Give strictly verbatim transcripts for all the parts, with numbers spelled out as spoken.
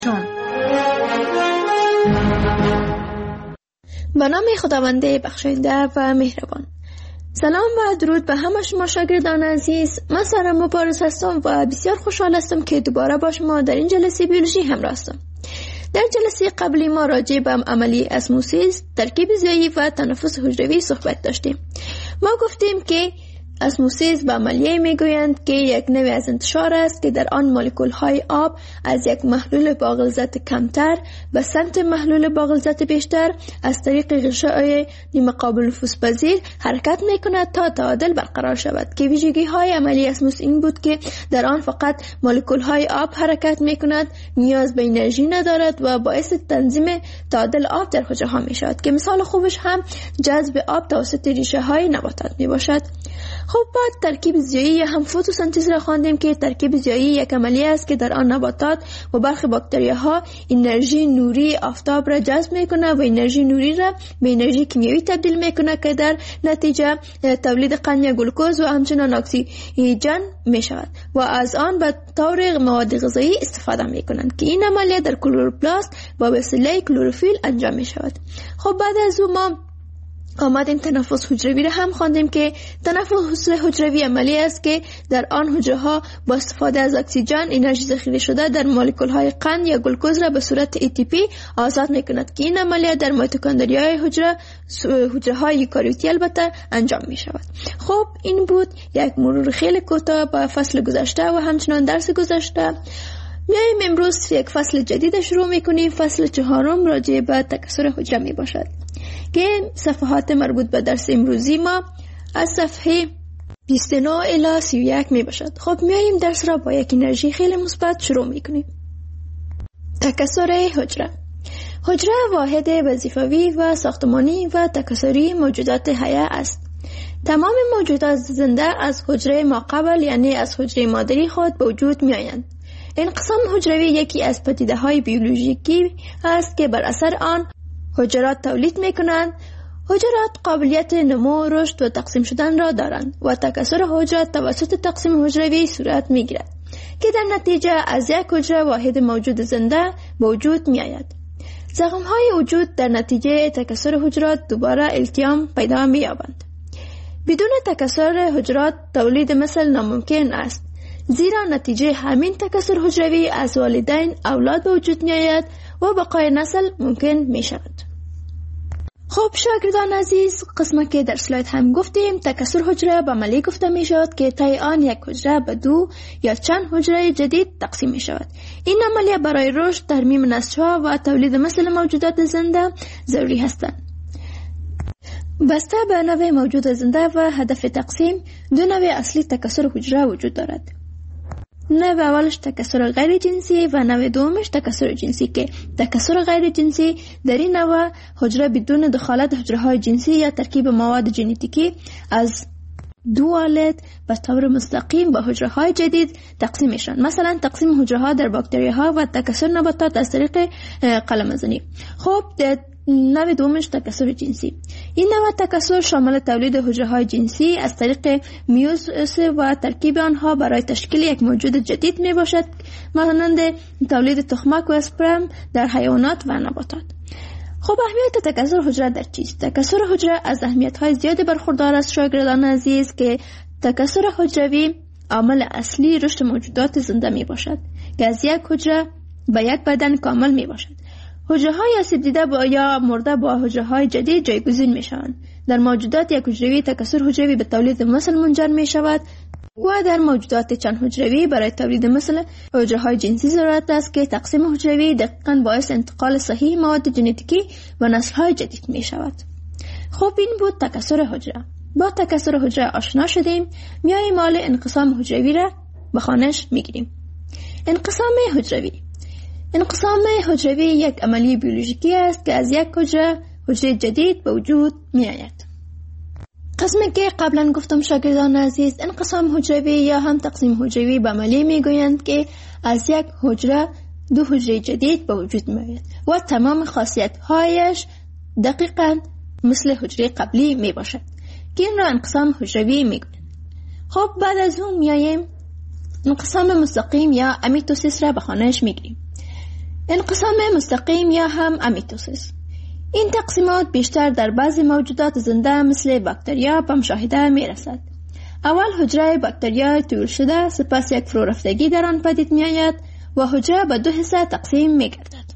به نام خداوند بخشاینده و مهربان. سلام و درود به همه شما شاگردان عزیز. من سارا مبارز هستم و بسیار خوشحال هستم که دوباره با شما در این جلسه بیولوژی همراه هستم. در جلسه قبلی ما راجع به عملی اسموسیس، ترکیب ضیایی و تنفس حجروی صحبت داشتیم. ما گفتیم که اسموسیس به عملیه میگویند که یک نوع از انتشار است که در آن مولکول های آب از یک محلول با غلظت کمتر به سمت محلول با غلظت بیشتر از طریق غشای نیمه قابل نفوذپذیر حرکت میکند تا تعادل برقرار شود، که ویژگی های عملی اسموسیس این بود که در آن فقط مولکول های آب حرکت میکند، نیاز به انرژی ندارد و باعث تنظیم تعادل آب در حجره ها می شود، که مثال خوبش هم جذب آب توسط ریشه های نباتات می باشد. خب بعد ترکیب ضیایی هم فتوسنتز را خواندیم که ترکیب ضیایی یک عملیه است که در آن نباتات و برخی باکتریاها انرژی نوری آفتاب را جذب میکنه و انرژی نوری را به انرژی کیمیایی تبدیل میکنه که در نتیجه تولید قند یا گلوکوز و همچنین اکسیژن میشود و از آن به طور مواد غذایی استفاده میکنند، که این عملیه در کلوروپلاست با وسیله کلروفیل انجام میشود. خب بعد از اون ما آمدیم تنفس حجروی را هم خواندیم که تنفس حجروی عملی است که در آن حجره ها با استفاده از اکسیژن انرژی ذخیره شده در مولکول های قند یا گلوکوز را به صورت ای تی پی آزاد میکند، که این عملیه در میتوکندریای حجره حجره های یوکاریوتی البته انجام می شود. خب این بود یک مرور خیلی کوتاه با فصل گذشته و همچنان درس گذشته. میایم امروز یک فصل جدید شروع میکنیم. فصل چهارم راجع به تکثر حجره می باشد که صفحات مربوط به درس امروزی ما از صفحه بیست و نه الی سی و یک می باشد. خب میایم درس را با یک انرژی خیلی مثبت شروع میکنیم. تکثر حجره. حجره واحد وظیفوی و ساختمانی و تکثری موجودات حیه است. تمام موجودات زنده از حجره ماقبل یعنی از حجره مادری خود به وجود می آیند. انقسام حجروی یکی از پدیده های بیولوژیکی است که بر اثر آن حجرات تولید می کنند. حجرات قابلیت نمو، رشد و تقسیم شدن را دارند و تکثر حجرات توسط تقسیم حجروی صورت می گیرد که در نتیجه از یک حجره واحد موجود زنده به وجود می آید. زخم های وجود در نتیجه تکثر حجرات دوباره التیام پیدا می یابند. بدون تکثر حجرات تولید مثل ناممکن است، زیرا نتیجه همین تکثر حجروی از والدین اولاد به وجود می آید و بقای نسل ممکن می شود. خب شاگردان عزیز، قسمت که در سلاید هم گفتیم تکثر حجره به عملی گفته می شود که طی آن یک حجره به دو یا چند حجره جدید تقسیم می شود. این عملیه برای رشد، ترمیم نسل‌ها و تولید مثل موجودات زنده ضروری هستند. بسته به نوع موجود زنده و هدف تقسیم، دو نوع اصلی تکثر حجره وجود دارد. نوع اولش تکثر غیر جنسی و نوع دومش تکثر جنسی، که تکثر غیر جنسی در این نوع حجره بدون دخالت حجره های جنسی یا ترکیب مواد ژنتیکی از دو والد به طور مستقیم به حجره های جدید تقسیم میشن. مثلا تقسیم حجره ها در باکتری ها و تکثر نباتات از طریق قلمزنی. خب نوع دومش تکثر جنسی. این نوع تکثر شامل تولید حجره های جنسی از طریق میوزیس و ترکیب آنها برای تشکیل یک موجود جدید می باشد، مانند تولید تخمک و اسپرم در حیوانات و نباتات. خب اهمیت تکثر حجره در چیست؟ تکثر حجره از اهمیت های زیادی برخوردار است شاگردان عزیز، که تکثر حجروی عامل اصلی رشد موجودات زنده می باشد که از یک حجره به یک بدن کامل می باشد. حجره های آسیب دیده با یا مرده با حجره های جدید جایگزین می شوند. در موجودات یک حجروی تکثر حجروی به تولید مثل منجر می شود و در موجودات چند حجروی برای تولید مثل حجره های جنسی ضرورت است که تقسیم حجروی دقیقاً باعث انتقال صحیح مواد ژنتیکی و نسل های جدید می شود. خب این بود تکثر حجره. با تکثر حجره آشنا شدیم، میاییم مال انقسام حجروی را به خوانش می گیریم. انقسام حجروی. انقسام حجروی یک عملی بیولوژیکی است که از یک حجره حجره جدید به وجود می آید. قسمی که قبلا گفتم شاگردان عزیز، انقسام حجروی یا هم تقسیم حجروی به عملی می گویند که از یک حجره دو حجره جدید به وجود می آید و تمام خاصیت هایش دقیقاً مثل حجره قبلی می باشد، که این را انقسام حجروی می گویند. خب بعد از اون می آییم انقسام مستقیم یا امیتوسیس را به خوانش می گیریم. انقسام مستقیم یا هم امیتوسیس. این تقسیمات بیشتر در بعضی موجودات زنده مثل باکتریا به مشاهده می رسد. اول حجره باکتریا طول شده، سپس یک فرورفتگی در آن پدید می آید و حجره به دو حصه تقسیم می گردد.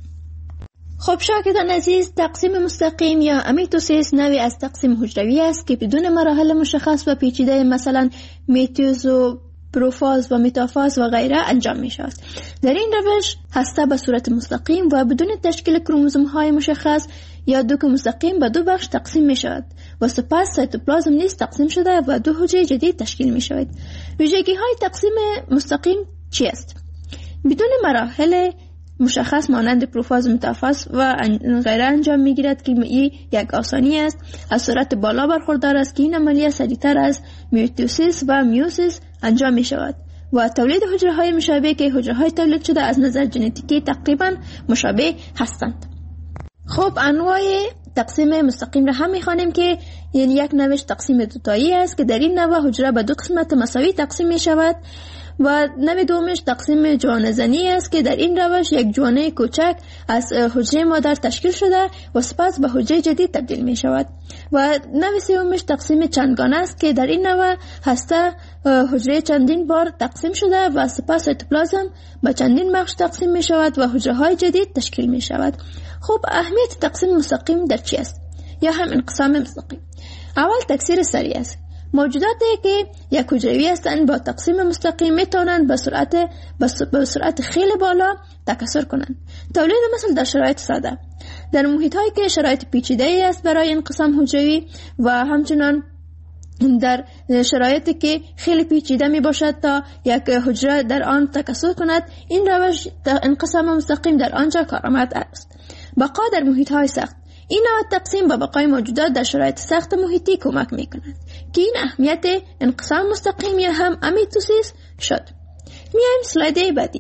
خب شاگردان عزیز، تقسیم مستقیم یا امیتوسیس نوعی از تقسیم حجروی است که بدون مراحل مشخص و پیچیده مثلا میتوز و پروفاز و متافاز و غیره انجام می شود. در این روش هسته به صورت مستقیم و بدون تشکیل کروموزوم های مشخص یا دوک مستقیم به دو بخش تقسیم می شود و سپس سایتوپلازم نیز تقسیم شده و دو حجره جدید تشکیل می شود. ویژگی های تقسیم مستقیم چی است؟ بدون مراحل مشخص مانند پروفاز، متافاز و غیره انجام می گیرد که این یک آسانی است. از سرعت بالا برخوردار است که این عملیه سریعتر از میتوسیس و میوسیس انجام می شود و تولید حجره های مشابه که حجره های تولید شده از نظر ژنتیکی تقریبا مشابه هستند. خب انواع تقسیم مستقیم را هم می خوانیم که یعنی یک نوع تقسیم دوتایی است که در این نوع حجره به دو قسمت مساوی تقسیم می شود و نوع دومش تقسیم جوانه زنی است که در این روش یک جوانه کوچک از حجره مادر تشکیل شده و سپس به حجره جدید تبدیل می شود و نوع سومش تقسیم چندگانه است که در این نوع هسته حجره چندین بار تقسیم شده و سپس سایتوپلازم به چندین بخش تقسیم می شود و حجره های جدید تشکیل می شود. خب اهمیت تقسیم مستقیم در چی است؟ یا هم انقسام مستقیم. اول تکثیر سریع است. موجوداتی که یک حجروی هستند با تقسیم مستقیم میتونند به سرعت به سرعت خیلی بالا تکثر کنند. تولید مثل در شرایط ساده. در محیط هایی که شرایط پیچیده ای است برای انقسام حجروی و همچنان در شرایطی که خیلی پیچیده می باشد تا یک حجره در آن تکثر کند، این روش انقسام مستقیم در آنجا کارآمد است. بقا در محیط های سخت. این نوع تقسیم به بقای موجودات در شرایط سخت محیطی کمک می کند که این اهمیت انقسام مستقیم یا هم امیتوسیس شد. میایم سلاید بعدی.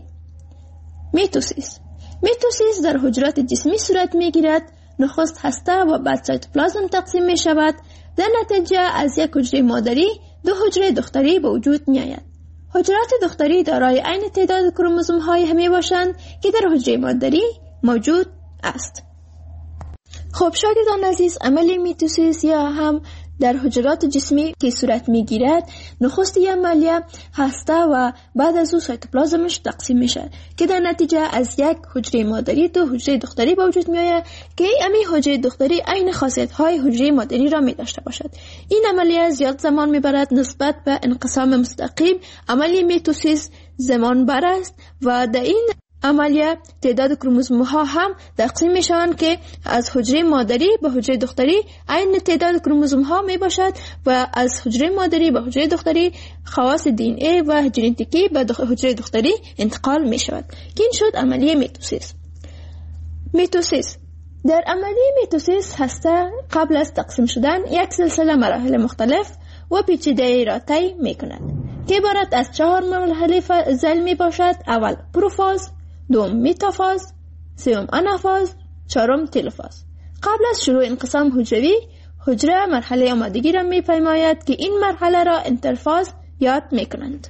میتوسیس. میتوسیس در حجرات جسمی صورت می گیرد. نخست هسته و بعد سایتوپلازم تقسیم می شود. در نتیجه از یک حجره مادری دو حجره دختری به وجود می آید. حجرات دختری دارای عین تعداد کروموزوم های همی باشند که در حجره مادری موجود است. خب شاگردان عزیز، عمل میتوسیس یا هم در حجرات جسمی که صورت میگیرد، نخست این عملیه هسته و بعد از او سایتوپلازمش تقسیم میشه که در نتیجه از یک حجره مادری دو حجره دختری به وجود میآید که این حجره دختری عین خاصیت های حجره مادری را می داشته باشد. این عملیه زیاد زمان میبرد نسبت به انقسام مستقیم. عملی میتوسیس زمان بر است و در این عملیه تعداد کروموزوم ها هم تقسیم می شوند که از حجره مادری به حجره دختری عین تعداد کروموزوم ها می باشد و از حجره مادری به حجره دختری خواص دی ان ای و ژنتیکی به حجره دختری انتقال می شود که این شد عملیه میتوسیس. میتوسیس در عملیه میتوسیس هسته قبل از تقسیم شدن یک سلسله مراحل مختلف و پیچیده را طی می کند که عبارت از چهار مرحله ذیل می باشد. اول پروفاز، دوم متافاز، سوم آنافاز، چهارم تلوفاز. قبل از شروع انقسام حجروی، حجره مرحله آمادگی را می پیماید که این مرحله را انترفاز یاد می کنند.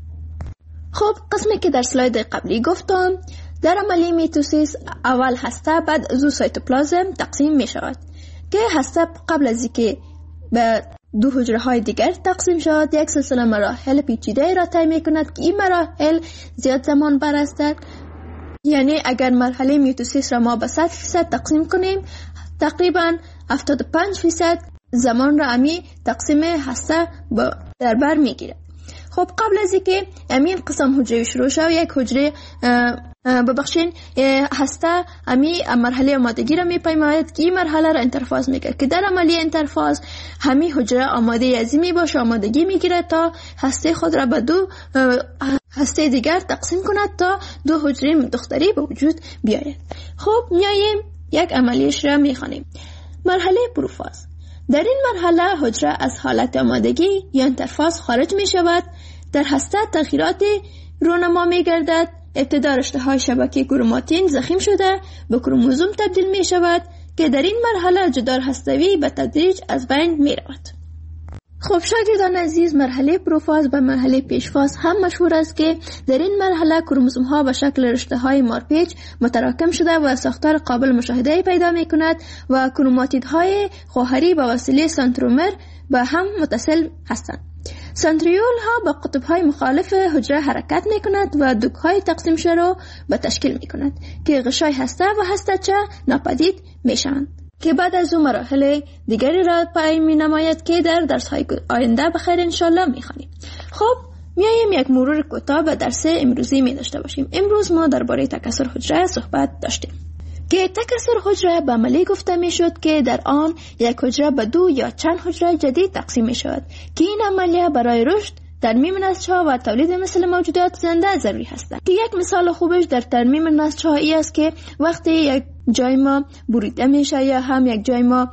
خب قسمی که در سلاید قبلی گفتم، در عملیه میتوسیس اول هسته بعد از او سایتوپلازم تقسیم می شود که هسته قبل از اینکه به دو حجره های دیگر تقسیم شود یک سلسله مراحل پیچیده را طی می کند که این مراحل زیاد زمان بر است. یعنی اگر مرحله میتوسیس را ما به صد فیصد تقسیم کنیم، تقریبا هفتاد و پنج فیصد زمان را امی تقسیم هسته در بر میگیرد. خب قبل از اینکه امین قسم حجره شروع شود، یک حجره ببخشین هسته امی مرحله آمادگی را میپیماید که این مرحله را انترفاز میگیرد که در عملیه انترفاز همی حجره آماده ازی می باشه آمادگی میگیرد تا هسته خود را به دو هسته دیگر تقسیم کند تا دو حجره دختری به وجود بیاید. خب میاییم یک عملیش را میخوانیم. مرحله پروفاز. در این مرحله حجره از حالت آمادگی یا انترفاز خارج می شود. در هسته تغییرات رونما می گردد. ابتدا رشته های شبکه کروماتین ضخیم شده به کروموزوم تبدیل می شود که در این مرحله جدار هستوی به تدریج از بین می رود. خب شاگردان عزیز، مرحله پروفاز و مرحله پیشفاز هم مشهور است که در این مرحله کروموزوم ها به شکل رشته های مارپیچ متراکم شده و ساختار قابل مشاهده پیدا می کند و کروماتید های خواهری به وسیله سنترومر به هم متصل هستند. سنتریول ها با قطب های مخالف حجره حرکت می کند و دوک های تقسیم شده را به تشکیل می کند که غشای هسته و هسته چه ناپدید می شوند که بعد از اون مراحل دیگری را پیدا می نماید که در درس های آینده بخیر انشالله می خوانیم. خب میایم یک مرور کوتاه به درس امروزی می داشته باشیم. امروز ما درباره تکثر حجره صحبت داشتیم که تکثر حجره به عملی گفته می شد که در آن یک حجره به دو یا چند حجره جدید تقسیم می شود که این عملیه برای رشد، ترمیم نسج‌ها و تولید مثل موجودات زنده ضروری هستند. که یک مثال خوبش در ترمیم نسج‌ها ای است که وقتی یک جای ما بریده میشه یا هم یک جای ما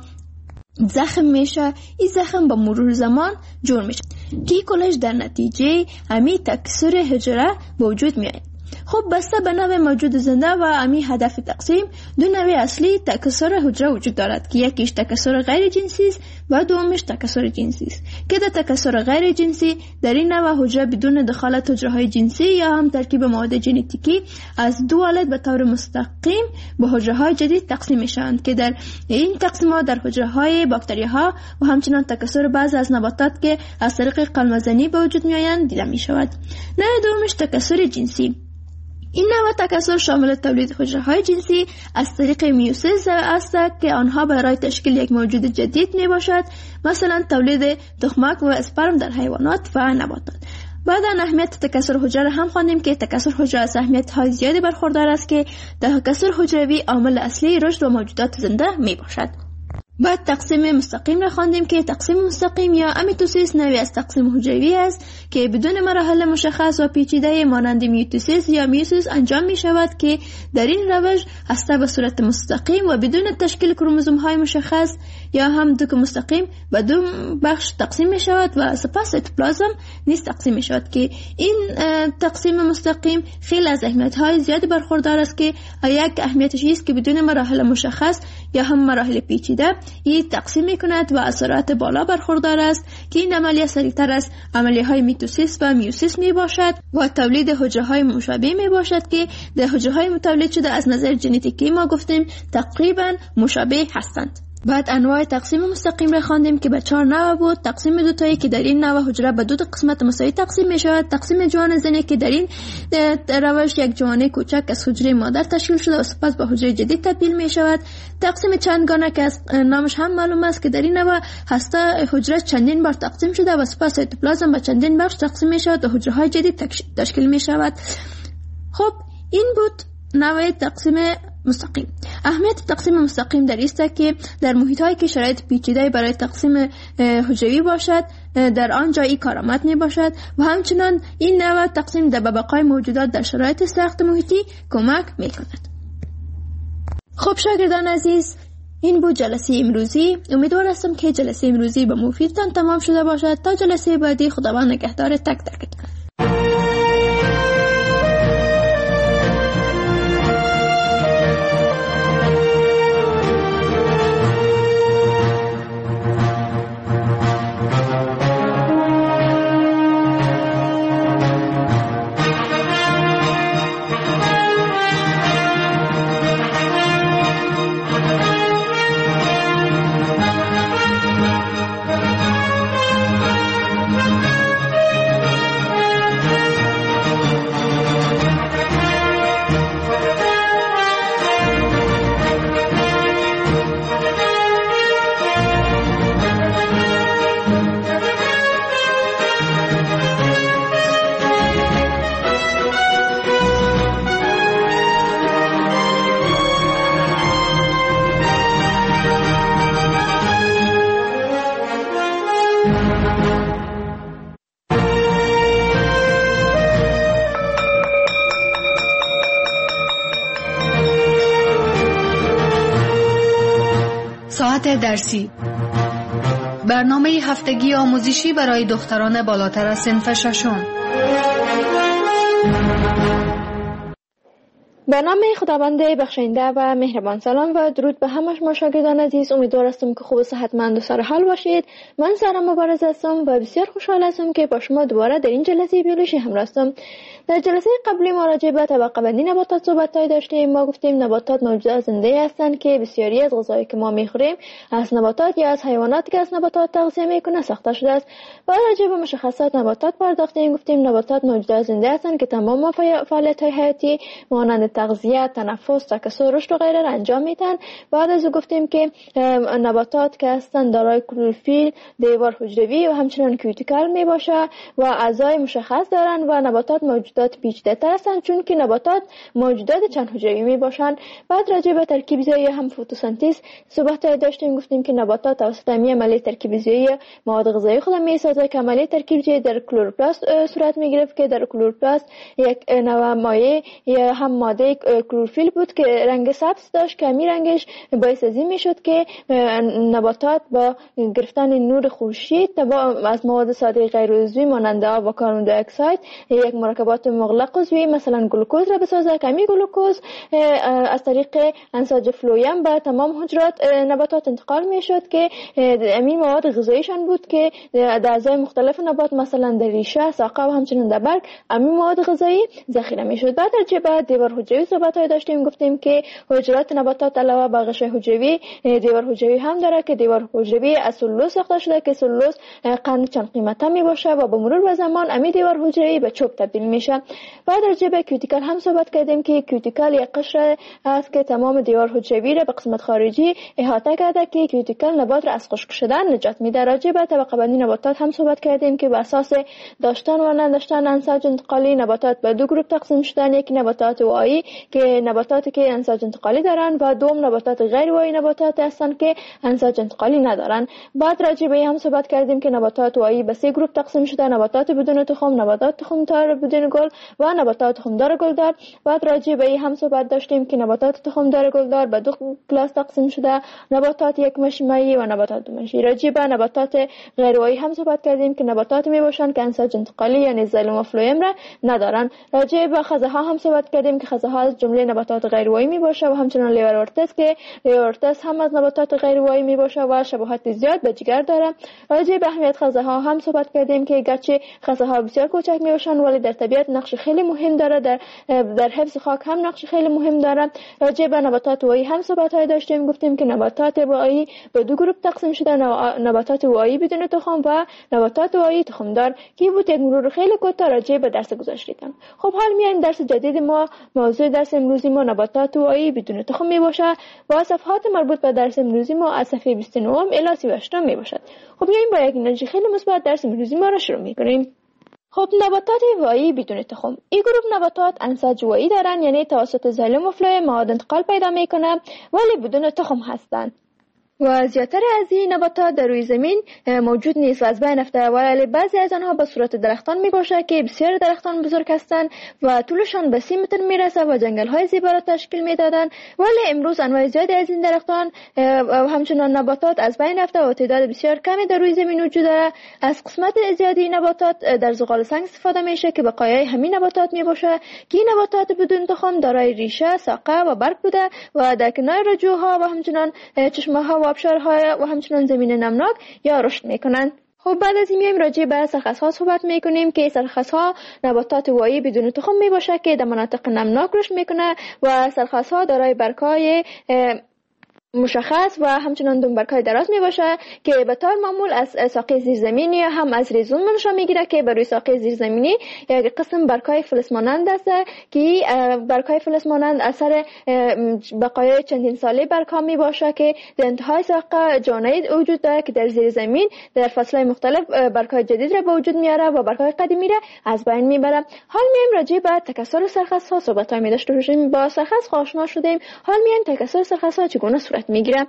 زخم میشه، این زخم با مرور زمان جور میشه که کلش در نتیجه همین تکثر حجره به وجود میاد. خب بسته به نوع موجود زنده و امی هدف تقسیم، دو نوع اصلی تکثر حجره وجود دارد که یکیش تکثر غیر جنسی است و دومش تکثر جنسی است که در تکثر غیر جنسی در این نوع حجره بدون دخالت حجره های جنسی یا هم ترکیب مواد ژنتیکی از دو والد به طور مستقیم به حجره های جدید تقسیم میشوند که در این تقسیمات در حجره های باکتری ها و همچنین تکثر بعضی از نباتات که از طریق قلمزنی به وجود میآیند دیده می شود. نوع دومش تکثر جنسی. این نوع تکثر شامل تولید حجره های جنسی از طریق میوسیس است که آنها برای تشکیل یک موجود جدید می باشد، مثلا تولید تخمک و اسپرم در حیوانات و نباتات. بعد از اهمیت تکثر حجره هم خواندیم که تکثر حجره از اهمیت های زیادی برخوردار است که تکثر حجروی عامل اصلی رشد و موجودات زنده می باشد. بعد تقسیم مستقیم را خواندیم که تقسیم مستقیم یا امیتوسیس نوعی از تقسیم حجروی است که بدون مراحل مشخص و پیچیده مانند میوتوسیس یا میوسیس انجام می شود که در این روش هسته به صورت مستقیم و بدون تشکیل کروموزوم های مشخص یا هم دوک مستقیم به دو بخش تقسیم می شود و سپس سیتوپلازم نیز تقسیم می شود که این تقسیم مستقیم خیلی از اهمیت های زیادی برخوردار است که یک اهمیتش است که بدون مراحل مشخص یا هم مراحل پیچیده این تقسیم می کند و از سرعت بالا برخوردار است که این عملیه سریعتر از عملیه های میتوسیس و میوسیس می باشد و تولید حجره های مشابه می باشد که در حجره های متولد شده از نظر ژنتیکی ما گفتیم تقریبا مشابه هستند. بعد انواع تقسیم مستقیم را خواندیم که به چهار نوع بود. تقسیم دوتایی که در این نوع حجره به دو قسمت مساوی تقسیم می شود. تقسیم جوان زنی که در این روش یک جوانه کوچک از حجره مادر تشکیل شده و سپس به حجره جدید تبدیل می شود. تقسیم چندگانه که از نامش هم معلوم است که در این نوع هسته حجره چندین بار تقسیم شده و سپس سیتوپلازم به چندین بخش تقسیم می شود و حجره های جدید تشکیل می شود. خب این بود نوع تقسیم مستقیم. اهمیت تقسیم مستقیم در است که در محیط‌هایی که شرایط پیچیده برای تقسیم حجروی باشد در آنجا این کارآمد می باشد و همچنان این نوع تقسیم در بقای موجودات در شرایط سخت محیطی کمک می کند. خب شاگردان عزیز، این بود جلسه امروزی. امیدوار هستم که جلسه امروزی به مفیدتان تمام شده باشد. تا جلسه بعدی خداوند نگهدار تک تکتان. ساعت درسی، برنامه هفتگی آموزشی برای دختران بالاتر از صنف ششم. به نام خداوند بخشنده و مهربان. سلام و درود به همه شما شاگردان عزیز. امیدوار هستم که خوب و صحتمند و سر حال باشید. من سارا مبارز هستم و بسیار خوشحال هستم که با شما دوباره در این جلسه بیولوژی همراه هستم. در جلسه قبلی ما راجع به طبقه بندی نباتات صحبت داشتیم. ما گفتیم نباتات موجودات زنده هستند که بسیاری از غذایی که ما میخوریم از نباتات یا از حیواناتی که از نباتات تغذیه میکنه ساخته شده است. و راجع به مشخصات نباتات پرداختیم. گفتیم نباتات موجودات زنده هستند که تمام فعالیت‌های حیاتی مانند تغذیه، تنفس، تکثر، رشد و غیره را انجام میدن. بعد از او گفتیم که نباتات که هستند دارای کلروفیل، دیوار حجروی و همچنین کیوتیکل می باشه و اعضای مشخص دارند و نباتات موجودات پیچیده‌تر هستند چون که نباتات موجودات چند حجروی می باشند. بعد راجع به ترکیب زایی هم فتوسنتز صحبت داشتیم. گفتیم که نباتات توسط همین عملیه ترکیب زایی مواد غذایی خود می سازه که عملیه ترکیب زایی در کلروپلاست صورت می گرفت که در کلروپلاست یک نوع مایع یا هم ماده کلروفیل بود که رنگ سبز داشت که همین رنگش باعث از این میشد که نباتات با گرفتن نور خورشید از مواد ساده غیر عضوی مانند آب و کربن دی اکساید یک مرکبات مغلق عضوی مثلا گلوکوز را بسازه که همین گلوکوز از طریق انساج فلویم به تمام حجرات نباتات انتقال میشد که همین مواد غذاییشان بود که در اعضای مختلف نبات مثلا در ریشه، ساقه و همچنین در برگ همین مواد غذایی ذخیره میشد. بعد در بعد دیوار حجروی صحبت های داشتیم. گفتیم که حجرات نباتات علاوه بر غشای حجروی دیوار حجروی هم داره که دیوار حجروی از سلولوز ساخته شده که سلولوز قند چند قیمته می باشه و با مرور به زمان امی دیوار حجروی به چوب تبدیل میشه. بعد راجع به کیوتیکل هم صحبت کردیم که کیوتیکل یک قشر است که تمام دیوار حجروی را به قسمت خارجی احاطه کرده که کیوتیکل نبات را از خشک شدن نجات میده. راجع به طبقه بندی نباتات هم صحبت کردیم که بر اساس داشتن و نداشتن انساج انتقالی نباتات به دو گروه تقسیم شدن. یک نباتات وایی که نباتاتی که انساج انتقالی دارن و دوم نباتات غیر وایی نباتات هستند که انساج انتقالی ندارن. بعد راجع به هم صحبت کردیم که نباتات وایی به سه گروه تقسیم شده: نباتات بدون تخم، نباتات تخمدار بدون گل و نباتات تخمدار گلدار. بعد راجع به هم صحبت داشتیم که نباتات تخمدار گلدار به دو کلاس تقسیم شده: نباتات یک مشمعی و نباتات دو مشمعی. راجع به نباتات غیر وایی هم صحبت کردیم که نباتات می باشند که انساج انتقالی یعنی زایلوم و فلویم را ندارن. راجع به خزه ها هم صحبت کردیم که خزه ها از جمله نباتات غیر وایی می باشه و همچنین لیورورتس که لیورورتس هم از نباتات غیر وایی می باشه و شباهت زیاد به جگر داره. راجع به اهمیت خزه ها هم صحبت کردیم که گرچه خزه ها بسیار کوچک می باشن ولی در طبیعت نقش خیلی مهم داره، در در حفظ خاک هم نقش خیلی مهم داره. راجع به نباتات وایی هم صحبت های داشتیم. گفتیم که نباتات وایی به دو گروه تقسیم شده: نباتات وایی بدون تخم و نباتات وایی تخمدار. که بود یک مرور خیلی کوتاه راجع به درس گذاشتم. خب حال میایم درس جدید ما. موضوع درس امروزی ما نباتات وایی بدون تخم می باشه و صفحات مربوط به درس امروزی ما از صفحه بیست و نه الی سی و هشت می باشد. خب میایم با یک انرژی خیلی مثبت درس امروزی ما را شروع میکنیم. خب نباتات وایی بدون تخم. این گروه نباتات انساج وایی دارن، یعنی توسط زایلوم و فلویم مواد انتقال پیدا میکنه ولی بدون تخم هستند. و زیاتر از این نباتات در روی زمین موجود نیست و از بین رفته، ولی بعضی از آنها به صورت درختان می باشه که بسیار درختان بزرگ هستند و طولشان به سی متر می رسه و جنگل های زیبا را تشکیل می دادن. ولی امروز انواع زیادی از این درختان و همچنان نباتات از بین رفته و تعداد بسیار کمی در روی زمین وجود داره. از قسمت زیادی نباتات در زغال سنگ استفاده میشه که بقایای همین نباتات می باشه که این نباتات بدون تخم دارای ریشه، ساقه و برگ بوده و در کنار رجوها و همچنان چشمه ها و آبشارهای و همچنان زمین نمناک یا رشد میکنن. خب بعد از این میایم راجع به سرخس ها صحبت میکنیم که سرخس ها نباتات وایی بدون تخم می باشه که در مناطق نمناک رشد میکنه و سرخس ها دارای برگ‌های مشخص و همچنان دنبرکای دراز می باشه که به طور معمول از ساقه زیرزمینی یا هم از ریزون منشأ میگیره که بر روی ساقه زیرزمینی یک قسم برگ‌های فلز مانند است که برگ‌های فلز مانند اثر بقایای چندین ساله برگ‌ها می باشه که در انتهای ساقه جانید وجود داره که در زیر زمین در فصل‌های مختلف برگ‌های جدید را به وجود میاره و برگ‌های قدیمی را از بین میبره. حال میایم راجع به تکثر سرخس ها صحبت های می داشته باشیم. با سرخس آشنا شدیم. حال میایم تکثر سرخس ها چگونه صورت میگیره.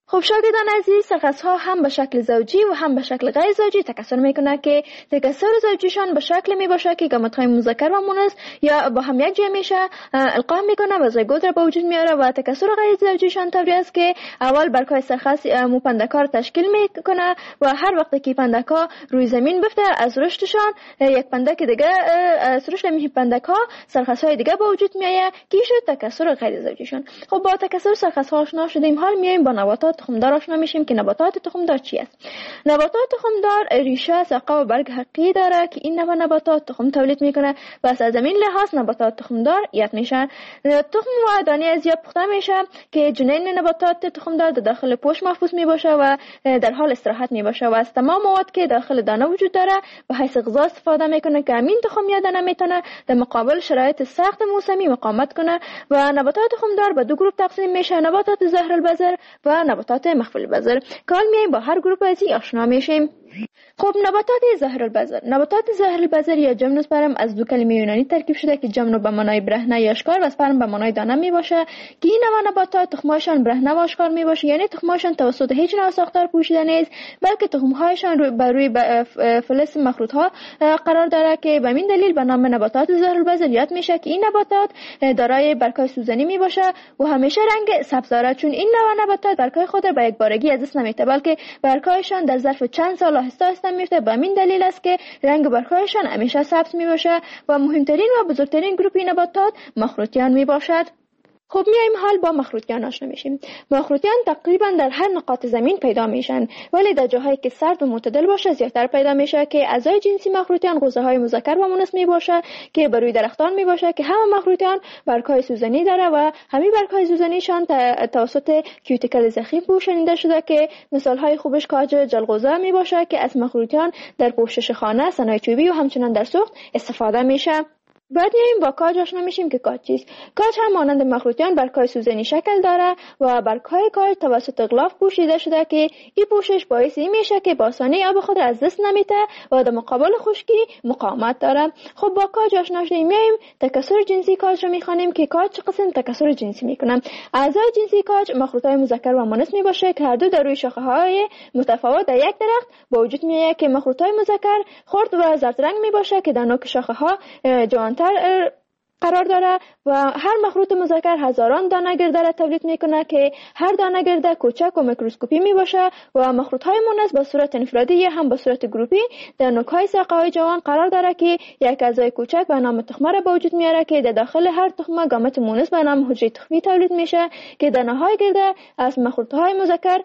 خب شاگردان عزیز، سرخس‌ها هم به شکل زوجی و هم به شکل غیر زوجی تکثر میکنه که تکثر زوجیشان به شکل می باشه که گامت‌های مذکر و مؤنث یا با هم یک جای میشه القا میکنه و زیگوت را به وجود میاره، و تکثر غیر زوجیشان طوری است که اول برگ‌های سرخس موپندک‌ها را تشکیل میکنه و هر وقت که پندک‌ها روی زمین بفته از رشدشان یک پندک دیگه از رشد می پندک‌ها سرخس‌های دیگه به وجود میاد که شد تکثر غیر زوجیشان. خب با تکثر سرخس‌ها آشنا شدیم، حال میایم با نباتات تخمدار آشنا میشیم که نباتات تخمدار چی است. نباتات تخمدار ریشه، ساقه و برگ حقیقی داره که این نوع نباتات تخم تولید میکنه و از همین لحاظ نباتات تخمدار یاد میشن. تخم و دانه از یا پخته میشه که جنین نباتات تخمدار در داخل پوست محفوظ میباشه و در حال استراحت میباشه و از تمام مواد که داخل دانه وجود داره به حیث غذا استفاده میکنه که همین تخم یا دانه میتونه در مقابل شرایط سخت موسمی مقاومت کنه. و نباتات تخمدار به دو گروه تقسیم میشه، نباتات ظاهر البذر و نباتات مخفی البذر. کال میایم با هر گروه از این آشنا میشیم. خب نباتات ظاهر البذر. نباتات ظاهر البذر یا جمنوسپرم از دو کلمه یونانی ترکیب شده که جمنو به معنای برهنه یا اشکار و سپرم به معنای دانه می باشه که این نوع نباتات تخمهایشان برهنه و اشکار می باشه، یعنی تخمهایشان توسط هیچ نوع ساختار پوشیده نیست، بلکه تخمهایشان روی بر روی فلز مخروط ها قرار داره که به این دلیل به نام نباتات ظاهر البذر یاد میشه که این نباتات دارای برگ‌های سوزنی می باشه و همیشه رنگ سبز داره، چون این نوع نباتات برگ‌های خود را به یک بارگی از دست نمیده، بلکه برگ‌هایشان در ظرف چند سال آهسته آهسته میفته. به همین دلیل است که رنگ برگ‌هایشان همیشه سبز می باشه و مهمترین و بزرگترین گروه نباتات مخروطیان می باشد. خب میایم حال با مخروطیان آشنا میشیم. مخروطیان تقریبا در هر نقاط زمین پیدا میشن، ولی در جاهایی که سرد و معتدل باشه زیادتر پیدا میشه که اعضای جنسی مخروطیان غوزه‌های مذکر و مؤنث می باشه که بر روی درختان می باشه که همه مخروطیان برگ‌های سوزنی داره و همین برگ‌های سوزنیشان توسط کیوتیکل زخیم پوشانیده شده که مثال‌های خوبش کاج جلغوزه می باشه که از مخروطیان در پوشش خانه، صنایع چوبی و همچنین در سوخت استفاده میشه. بعد میایم با کاج آشنا میشیم که کاج چیست. کاج هم مانند مخروطیان برگ‌های سوزنی شکل داره و برگ‌های کاج توسط غلاف پوشیده شده که این پوشش باعث این میشه که با آسانی آب خود را از دست نمیده و در مقابل خشکی مقاومت داره. خب با کاج آشنا شدیم، میایم تکثر جنسی کاج رو میخوانیم که کاج چه قسم تکثر جنسی میکنن. اعضای جنسی کاج مخروطهای مذکر و مؤنث میباشه که هر دو در روی شاخه‌های متفاوت در یک درخت با وجود میاد که مخروطهای مذکر خرد و زرد رنگ میباشه که در نوک شاخه‌ها جوان تر قرار داره و هر مخروط مذکر هزاران دانه گرده را تولید میکنه که هر دانه گرده کوچک و میکروسکوپی می باشه و مخروط های مؤنث به صورت انفرادی یا هم به صورت گروپی در نوک های ساقه های جوان قرار داره که یک اعضای کوچک به نام تخمه را به وجود میاره که در داخل هر تخمه گامت مؤنث به نام حجره تخمی تولید میشه که دانه های گرده از مخروط های مذکر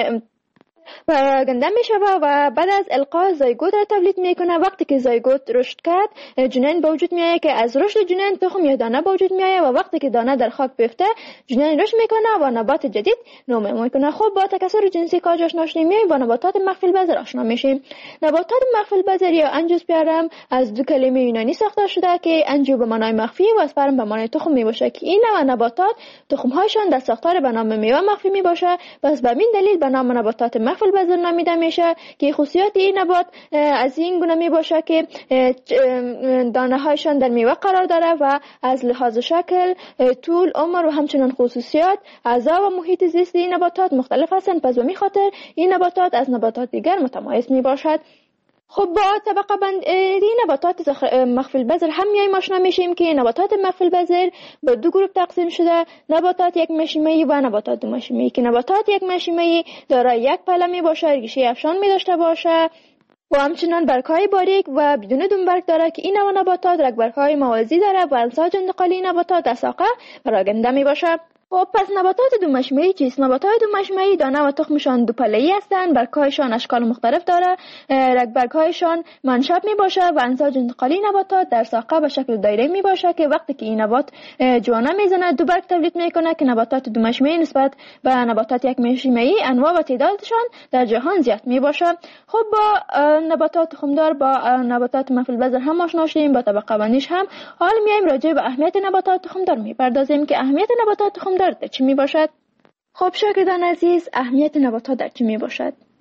و گنده می شود و بعد از القا زایگوت را تولید میکنه. وقتی که زایگوت رشد کرد جنین به وجود میاد که از رشد جنین تخم یا دانه به وجود میاد و وقتی که دانه در خاک بیفته جنین رشد میکنه و نبات جدید نمو میکنه. خب با تکثر جنسی کاج آشنا شدیم، میایم با نباتات مخفی البذر آشنا میشیم. نباتات مخفی البذر یا انجیوسپرم از دو کلمه یونانی ساخته شده که انجیو به معنای مخفی و اسپرم به معنای تخم میباشه که این نوع نباتات تخم هایشان در ساختار به نام میوه مخفی میباشه. پس به این دلیل به نام نباتات مخفی البذر نامیده میشه که خصوصیات این نبات از این گونه می باشه که دانه هایشان در میوه قرار داره و از لحاظ شکل، طول، عمر و همچنین خصوصیات اعضا و محیط زیست این نباتات مختلف هستند. پس به می خاطر این نباتات از نباتات دیگر متمایز می باشد. خب با طبقه بندی نباتات مخفی البذر هم میایم آشنا میشیم که نباتات مخفی البذر به دو گروه تقسیم شده، نباتات یک مشیمه‌ای و نباتات دو مشیمه‌ای که نباتات یک مشیمه‌ای دارای یک پله می باشه، ریشه افشان می داشته باشه و همچنان برگ‌های باریک و بدون دنبرگ داره که این نوع نباتات رگبرگ‌های موازی داره و انساج انتقالی نباتات در ساقه پراگنده می باشه. خب پس نباتات دو مشیمه‌ای چیست؟ نباتات دو مشیمه‌ای دانه و تخمشان دو پله‌ای هستند، برگ‌هایشان اشکال مختلف داره، رگبرگ‌هایشان منشب می باشه و انساج انتقالی نباتات در ساقه به شکل دایره می باشه که وقتی که این نبات جوانه میزنه دو برگ تولید میکنه که نباتات دو مشیمه‌ای نسبت به نباتات یک مشیمه‌ای انواع و تعدادشان در جهان زیاد می باشه. خب با نباتات تخمدار با نباتات مخفی البذر هم آشنا شدیم، با طبقه بندیش هم. حال میایم راجع به اهمیت نباتات تخمدار میپردازیم که اهمیت نباتات تخمدار در چی می باشد؟ خب شاگردان عزیز، اهمیت نباتات در چی می باشد؟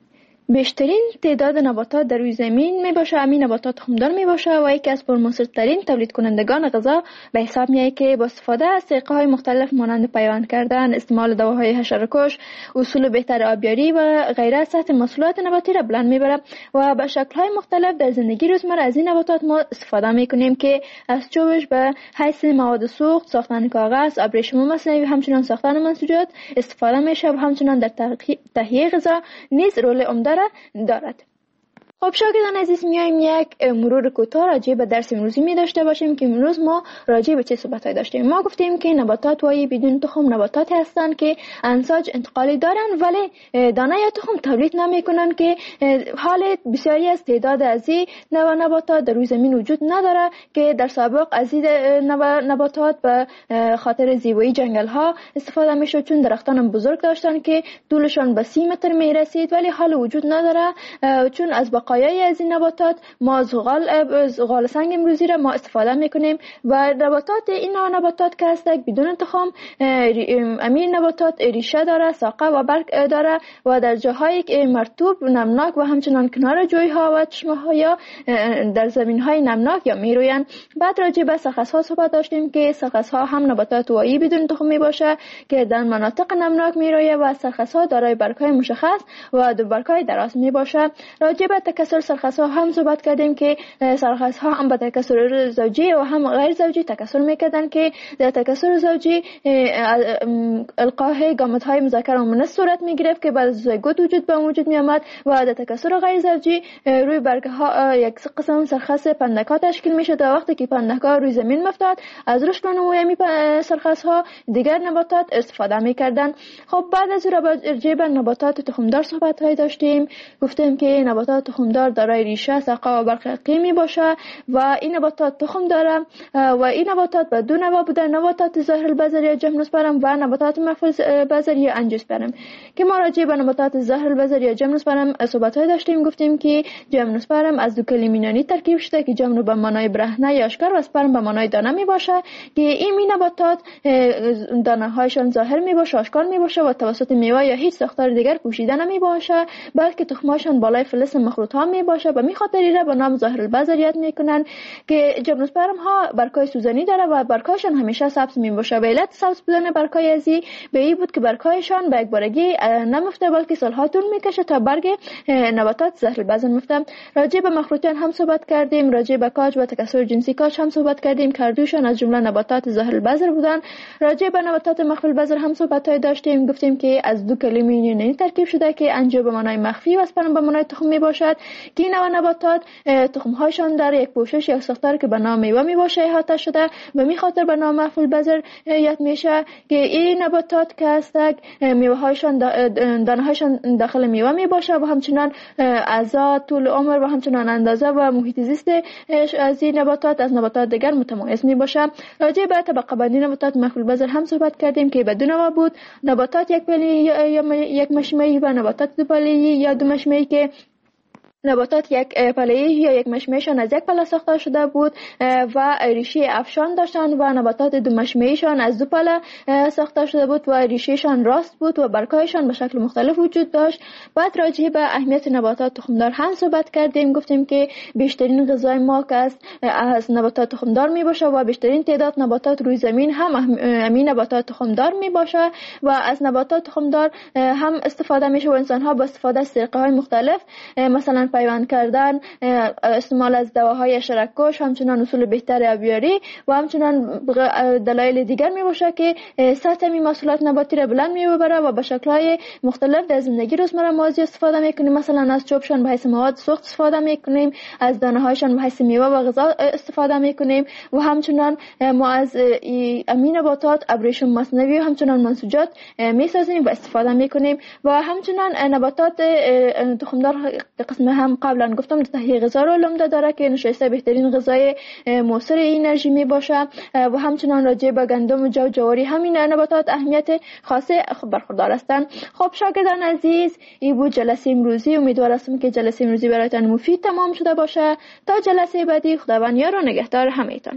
بیشترین تعداد نباتات در روی زمین می باشه، همین نباتات تخمدار می باشه و یکی از پرمصرف‌ترین تولید کنندگان غذا به حساب میاد که با استفاده از طریقه های مختلف مانند پیوند کردن، استعمال دواهای حشره‌کش، اصول بهتر آبیاری و غیره سطح محصولات نباتی را بلند میبره و به شکل های مختلف در زندگی روزمره از این نباتات ما استفاده میکنیم که از چوبش به حیث مواد سوخت، ساختن کاغذ، ابریشم مصنوعی، همچنین ساختن منسوجات استفاده میشه و همچنین در تهیه غذا نیز رول عمده دارد. خب شاگردان عزیز، میایم یک مرور کوتاه راجع به درس امروزی می داشته باشیم که امروز ما راجع به چه صحبت‌هایی داشتیم. ما گفتیم که نباتات وای بدون تخم نباتات هستند که انساج انتقالی دارن ولی دانه یا تخم تولید نمیکنن که حال بسیاری از تعداد از این نباتات در روی زمین وجود نداره که در سابق از این نباتات به خاطر زیبایی جنگل ها استفاده میشد، چون درختان بزرگ داشتن که طولشان به سی متر می رسید ولی حال وجود نداره، چون از بقایای از این نباتات ما زغال زغال سنگ امروزی را ما استفاده میکنیم و نباتات این نباتات که هست بدون تخم امین نباتات ریشه داره، ساقه و برگ داره و در جاهای مرطوب نمناک و همچنان کنار جویها و چشمه ها یا در زمین های نمناک یا میروین. بعد راجع به سرخس ها صحبت داشتیم که سرخس ها هم نباتات وایی بدون تخم می باشه که در مناطق نمناک میرویه و سرخس ها دارای برگ های مشخص و دو برگ های دراز می باشه. راجع به تکثر سرخس ها هم صحبت کردیم که سرخس ها هم به تکثر زوجی و هم غیر زوجی تکثر میکردن که در تکثر زوجی القاء گامت های مذکر و مؤنث صورت میگرفت که بعد از زیگوت وجود به وجود می آمد و در تکثر غیر زوجی روی برگ ها یک قسم سرخس پندک ها تشکیل میشد و وقتی که پندک ها روی زمین میافتاد از رشد و نمو سرخس ها دیگر نباتات استفاده میکردن. خب بعد از راجع به نباتات تخمدار صحبت های داشتیم، گفتیم که نباتات تخمدار دارای ریشه، ساقه و برگ حقیقی باشه و این نباتات تخم داره و این نباتات به دو نوع بوده، نباتات ظاهر البذر یا جمنوسپرم و نباتات محفوظ بذر یا انجیوسپرم. که ما راجع به نباتات ظاهر البذر یا جمنوسپرم صحبت های داشتیم، گفتیم که جمنوسپرم از دو کلمه یونانی ترکیب شده که جمنو به معنای برهنه یا آشکار و سپرم به معنای دانه می باشه که این می نباتات دانه هایشان ظاهر می باشه، آشکار می باشه و توسط میوه یا هیچ ساختار دیگر پوشیده نمی باشه، بلکه تخماشان بالای فلز مخروط ها می باشه. به می خاطری را به نام ظاهر البذر یاد میکنن که جمنوسپرم ها برگ‌های سوزنی داره و برگ‌هایشان همیشه سبز می باشه. به علت سبز بودن برگ‌های ازی به این بود که برگ‌هایشان به یک بارگی نمیفته بلکه سالها طول میکشه تا برگ نباتات ظاهر البذر میفته. راجع به مخروطیان هم صحبت کردیم، راجع به کاج و تکثر جنسی کاج هم صحبت کردیم که هر دوشان از جمله نباتات ظاهر البذر بودن. راجع به نباتات مخفی البذر هم صحبت های داشتیم، گفتیم که از دو کلمه یونانی ترکیب شده که انجو به معنای مخفی و اسپرم به معنای تخم می باشد که این نوع نباتات تخم هایشان در یک پوشش یا ساختار که به نام میوه می باشه احاطه شده و می خاطر به نام مخفی البذر یاد میشه که این نباتات که هستند میوه هایشان دانه هایشان داخل میوه می باشه و همچنان اعضا، طول عمر و همچنان اندازه و محیط زیست از این نباتات از نباتات دیگر متمایز می باشه. راجع به طبقه بندی نباتات مخفی البذر هم صحبت کردیم که بدون نوع بود، نباتات یک پله یا یک مشمعی و نباتات دو پله یا دو مشمعی که نباتات یک پله یا یک مشمعشان از یک پله ساخته شده بود و ریشه افشان داشتند و نباتات دو مشمعیشان از دو پله ساخته شده بود و ریشهشان راست بود و برگ‌هایشان به شکل مختلف وجود داشت. بعد راجع به اهمیت نباتات تخمدار هم صحبت کردیم، گفتیم که بیشترین غذای ما که از نباتات تخمدار می باشه و بیشترین تعداد نباتات روی زمین هم همین نباتات تخمدار می باشه و از نباتات تخمدار هم استفاده میشه و انسان ها با استفاده از طریقه‌های مختلف مثلا پیوند کردن، استعمال از دواهای حشره‌کش، همچنان اصول بهتر آبیاری و همچنان دلایل دیگر می باشه که سطح می محصولات نباتی را بلند می ببره و به شکل‌های مختلف در زندگی روزمره ما از استفاده میکنیم. مثلا از چوبشان به حیث مواد سوخت استفاده میکنیم، از دانه‌هایشان به حیث میوه و غذا استفاده میکنیم و همچنان ما از امین نباتات ابریشم مصنوعی و همچنان منسوجات میسازیم و استفاده میکنیم و همچنان نباتات تخمدار قسم هم قبلا گفتم تهیه غذا رو لمده داره که نشایسته بهترین غذای موثر انرژی می باشه و همچنان راجع به گندم و جو جواری همین نباتات اهمیت خاصه برخوردار هستند. خب شاگردان عزیز، این بود جلسه امروزی. امیدوارم که جلسه امروزی برایتان مفید تمام شده باشه. تا جلسه بعدی، خداوند یار و نگهدار همه‌تان.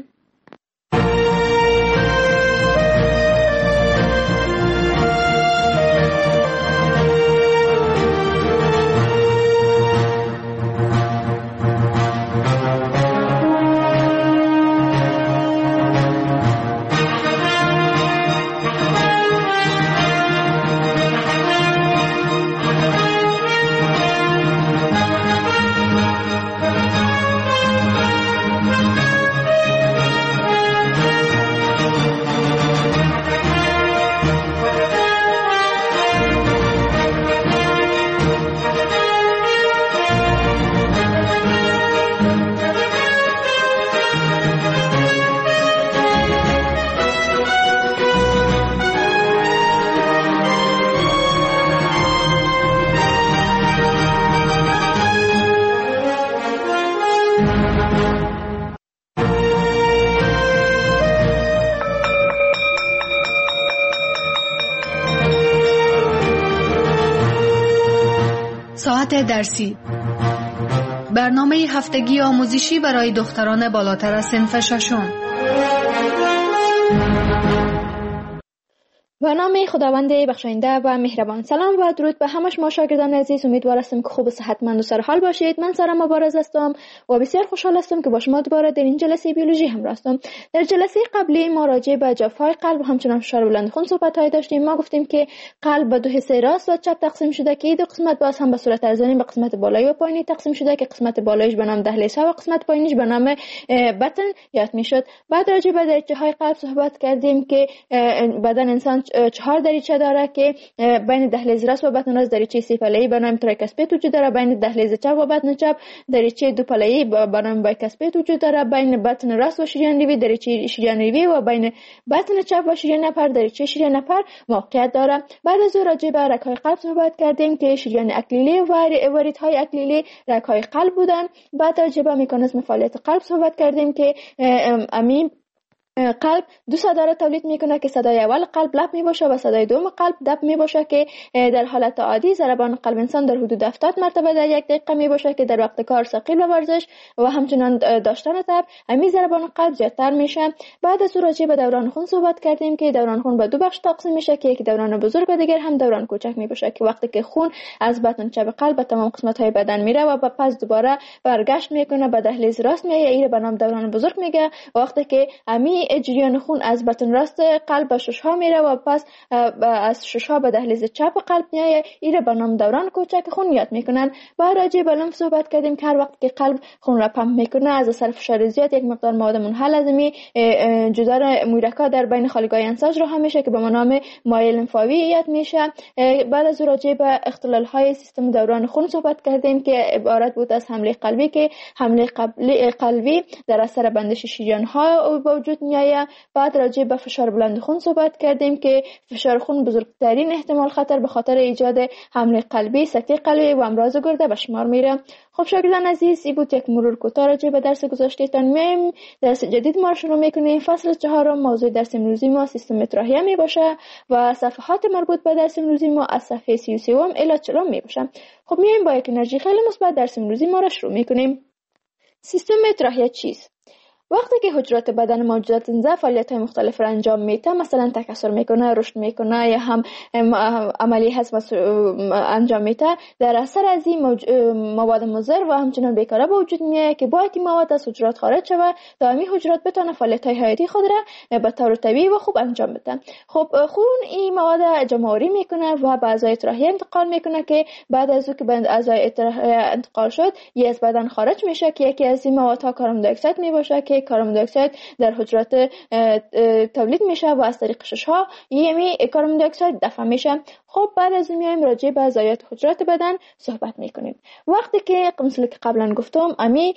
ساعت درسی برنامه هفتگی آموزشی برای دختران بالاتر از صنف ششم. به نام خداوند بخشاینده و مهربان. سلام و درود به همه شما شاگردان عزیز. امیدوار هستم که خوب و صحتمند و سرحال باشید. من سارا مبارز هستم و بسیار خوشحال هستم که با شما دوباره در این جلسه بیولوژی همراه هستم. در جلسه قبلی ما راجع به جفای قلب و همچنین فشار بلند خون صحبت داشتیم. ما گفتیم که قلب به دو حصه راست و چپ تقسیم شده که این دو قسمت باز هم به صورت ارزانی به قسمت بالایی و پایینی تقسیم شده که قسمت بالاییش به نام دهلیز و قسمت پایینیش به نام بطن یاد میشد. بعد راجع به دریچه های قلب صحبت کردیم که بدن انسان چهار دریچه داره که بین دهلیز راست و بطن راست دریچه سه پله‌ای به نام تریکاسپید وجود داره، بین دهلیز چپ و بطن چپ دریچه دو پله‌ای به نام بایکاسپید وجود داره، بین بطن راست و شریان ریوی دریچه شریان ریوی و بین بطن چپ و شریان نپر دریچه شریان نپر موقعیت داره. بعد از اون راجع به رگ‌های قلب صحبت کردیم که شریان اکلیلی و واریدهای اکلیلی رگ‌های قلب بودن. بعد راجع به مکانیزم فعالیت قلب صحبت کردیم که امین قلب دو صدا را تولید میکنه که صدای اول قلب لب میباشه و صدای دوم قلب دب میباشه که در حالت عادی ضربان قلب انسان در حدود هفتاد مرتبه در یک دقیقه میباشه که در وقت کار ثقیل و ورزش و همچنان داشتن تب همین ضربان قلب زیادتر میشه. بعد از راجع به دوران خون صحبت کردیم که دوران خون به دو بخش تقسیم میشه که یکی دوران بزرگ و دیگر هم دوران کوچک میباشه که وقتی که خون از بطن چپ قلب به تمام قسمت های بدن میره و پس دوباره برگشت میکنه به دهلیز راست میایه، این به نام دوران بزرگ میگه. وقتی که امی جریان خون از بطن راست قلب به ششها میره و پس از ششها به دهلیز چپ قلب میایه، این به نام دوران کوچک خون یاد میکنن. با راجع به لمف صحبت کردیم که هر وقت که قلب خون را پمپ میکنه از اثر فشار زیاد یک مقدار مواد منحل از می جدار محرکا در بین خالیگاه انساج راه میشه که به نام مایع لمفاوی یاد میشه. بعد از راجع به اختلال های سیستم دوران خون صحبت کردیم که عبارت بود از حمله قلبی که حمله قلبی در اثر بندش شریان ها به وجود میایه. بعد راجع به فشار بلند خون صحبت کردیم که فشار خون بزرگترین احتمال خطر به خاطر ایجاد حمله قلبی، سکته قلبی و امراض گرده به شمار میره. خب شاگردان عزیز، این بود یک مرور کوتاه راجع به درس گذشته‌تان. میایم درس جدید ما شروع میکنیم. فصل چهارم موضوع درس امروزی ما سیستم متراهیه می باشه و صفحات مربوط به درس امروزی ما از صفحه سی و سه الی چهل می باشه. خب میایم با یک انرژی خیلی مثبت درس امروزی ما را شروع میکنیم. سیستم متراهیه چیست؟ وقتی که حجرات بدن موجودات زنده فعالیت‌های مختلف را انجام میده، مثلا تکثر میکنه، رشد میکنه یا هم عملی هضم انجام میده، در اثر از این موج... مواد مضر و همچنین بیکاره به وجود میاد که باید این مواد از حجرات خارج شود تا همین حجرات بتونه فعالیت‌های حیاتی خود را به طور طبیعی و خوب انجام بده. خب خون این مواد جمع‌آوری میکنه و به اعضای تراهیه انتقال میکنه که بعد از اینکه به اعضای تراهیه انتقال شد، یه از بدن خارج میشه که یکی از این موادها کاربن دی اکساید میباشه که کاربن دی اکساید در حجرات تولید میشه و از طریق ششها یمی کاربن دی اکساید دفع میشه. خب بعد از این میایم راجع به اعضای حجرات بدن صحبت میکنیم. وقتی که مثل که قبلا گفتم امی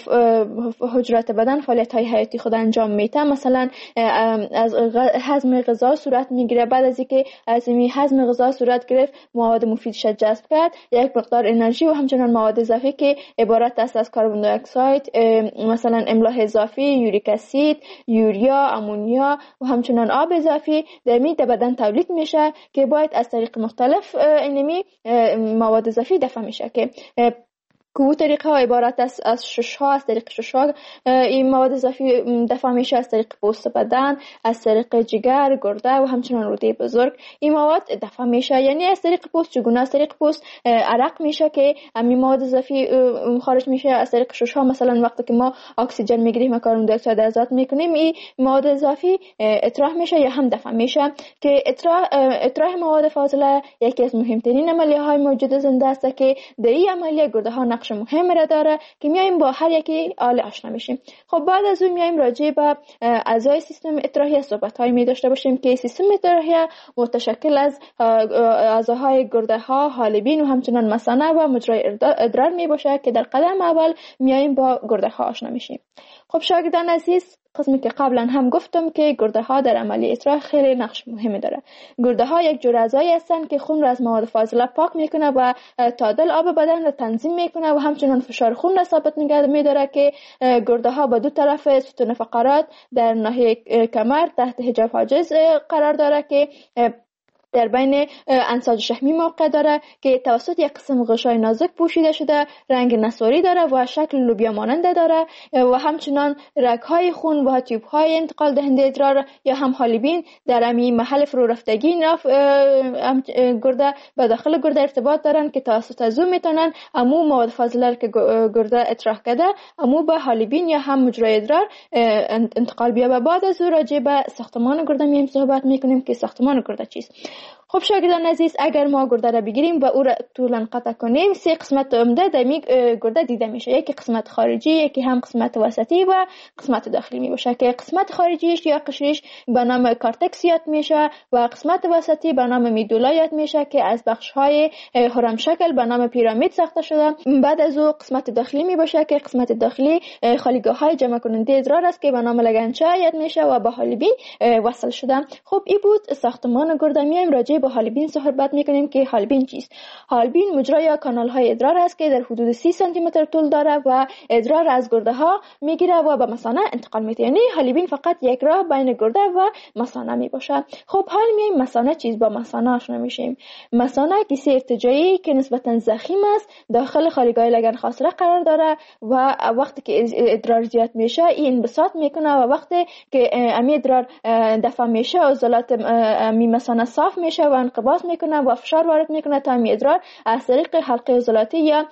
حجرات بدن فعالیت های حیاتی خود انجام میده، مثلا از هضم غذا صورت میگیره. بعد از اینکه از این هضم غذا صورت گرفت، مواد مفیدش جذب کرد، یک مقدار انرژی و همچنین مواد اضافی که عبارت است از کاربن دی اکساید، مثلا املاح اضافی، یوریک اسید، یوریا، امونیا و همچنین آب اضافی در می بدن تولید میشه که باید از طریق مختلف اینمی مواد اضافی دفع میشه که که طریقه ها عبارت است از شش ها. از طریق شش ها این مواد اضافی دفع میشه از طریق پوست بدن، از طریق جگر، گرده و همچنین روده بزرگ این مواد دفع میشه. یعنی از طریق پوست چگونه؟ از طریق پوست عرق میشه که این مواد اضافی خارج میشه. از طریق شش ها مثلا وقتی که ما اکسیژن میگیریم و کاربن دی اکساید آزاد میکنیم، این مواد اضافی اطراح میشه یا هم دفع میشه که اطراح اطراح مواد فاضله یکی از مهمترین عملیه های موجود زنده است که در این عملیه گرده ها نقش مهم را داره که میایم با هر یکی آل آشنا میشیم. خب بعد از اون میایم راجع به اعضای سیستم اتراهیه صحبت‌هایی می داشته باشیم که سیستم اتراهیه متشکل از اعضاهای گرده ها، حالبین و همچنین مثانه و مجرای ادرار می باشه که در قدم اول میایم با گرده ها آشنا میشیم. خب شاگردان عزیز، قسمی که قبلا هم گفتم که گرده ها در عملی ادرار خیلی نقش مهمی داره. گرده ها یک جور اعضایی هستند که خون را از مواد فاضله پاک میکنه و تعادل آب بدن را تنظیم میکنه و همچنین فشار خون را ثابت نگه میداره که گرده ها به دو طرف ستون فقرات در ناحیه کمر تحت حجاب حاجز قرار داره که در بین انساج شحمی موقع داره که توسط یک قسم غشای نازک پوشیده شده، رنگ نسواری داره و شکل لوبیا ماننده داره و همچنان رگ‌های خون و تیوب‌های انتقال دهنده ادرار یا هم حالبین در امی محل فرو رفتگی ناف گرده به داخل گرده ارتباط دارن که توسط از او میتونن امو مواد فاضله که گرده اطراح کرده امو به حالبین یا هم مجرای ادرار انتقال بیابه. بعد از او راجع به ساختمان گرده میم صحبت میکنیم که ساختمان گرده چیست. خب شاگردان عزیز، اگر ما گرده را بگیریم و او را طولا قطع کنیم، سه قسمت عمده در می گرده دیده میشه. یکی قسمت خارجی، یکی هم قسمت وسطی و قسمت داخلی می باشه که قسمت خارجیش یا قشرش به نام کارتکس یاد میشه و قسمت وسطی به نام میدولا یاد میشه که از بخش های هرم شکل به نام پیرامید ساخته شده. بعد از او قسمت داخلی می باشه که قسمت داخلی خالیگاه های جمع کننده ادرار است که به نام لگنچه یاد میشه و به حالبین وصل شده. خب این بود ساختمان گرده. میایم راجع به حالبین صحبت میکنیم که حالبین چیست. حالبین مجرا یا کانال های ادرار است که در حدود سی سانتی متر طول داره و ادرار از گرده ها میگیره و به مثانه انتقال میده. یعنی حالبین فقط یک راه بین گرده و مثانه میباشه. خب حال میایم مثانه چیست. با مثانه آشنا میشیم. مثانه کیسه ارتجاعی که نسبتا ضخیم است داخل خالیگاه لگن خاصره قرار داره و وقتی که ادرار زیاد میشه این انبساط میکنه و وقتی که امی ادرار دفع میشه عضلات امی مثانه صاف میشه و انقباض میکنه و فشار وارد میکنه تا امی ادرار از طریق حلقه عضلاتی یا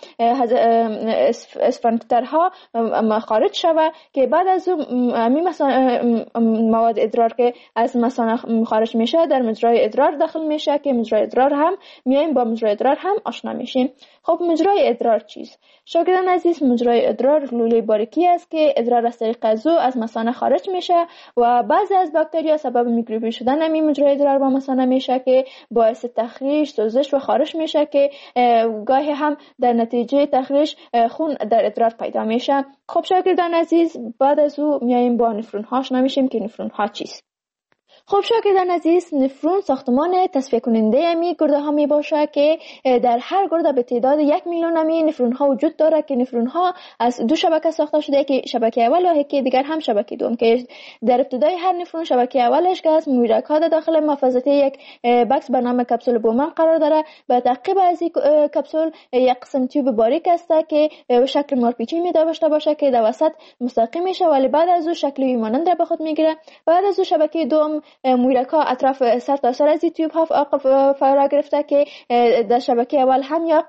اسفنکترها خارج شوه که بعد از امی مثانه مواد ادرار که از مثانه خارج میشه در مجرای ادرار داخل میشه که مجرای ادرار هم میایم با مجرای ادرار هم آشنا میشیم. خب مجرای ادرار چیست؟ شاگردان عزیز، مجرای ادرار لوله باریکی است که ادرار از طریق از او از مثانه خارج میشه و بعضی از باکتریا سبب میکروبی شدن همین مجرای ادرار با مثانه میشه که باعث تخریش، سوزش و خارش میشه که گاهی هم در نتیجه تخریش خون در ادرار پیدا میشه. خب شاگردان عزیز، بعد از او میایم با نفرون ها آشنا میشیم که نفرون ها چیست. خب شاگردان عزیز، نفرون ساختمان تصفیه کننده امی گرده ها می باشه که در هر گرده به تعداد یک میلیون امی نفرون ها وجود داره که نفرون ها از دو شبکه ساخته شده که شبکه اول و یکی دیگر هم شبکه دوم که در ابتدای هر نفرون شبکه اولش که از مویرک ها داخل محفظه یک بکس به نام کپسول بومن قرار داره. به تعقیب از این کپسول یک قسم تیوب باریک است که شکل مارپیچی می داشته باشه که در وسط مستقیم میشه ولی بعد از او شکل مانند را به خود میگیره. بعد از او شبکه دوم مویرک ها اطراف سر تا سر از این تیوب ها فرا گرفته که در شبکه اول هم یا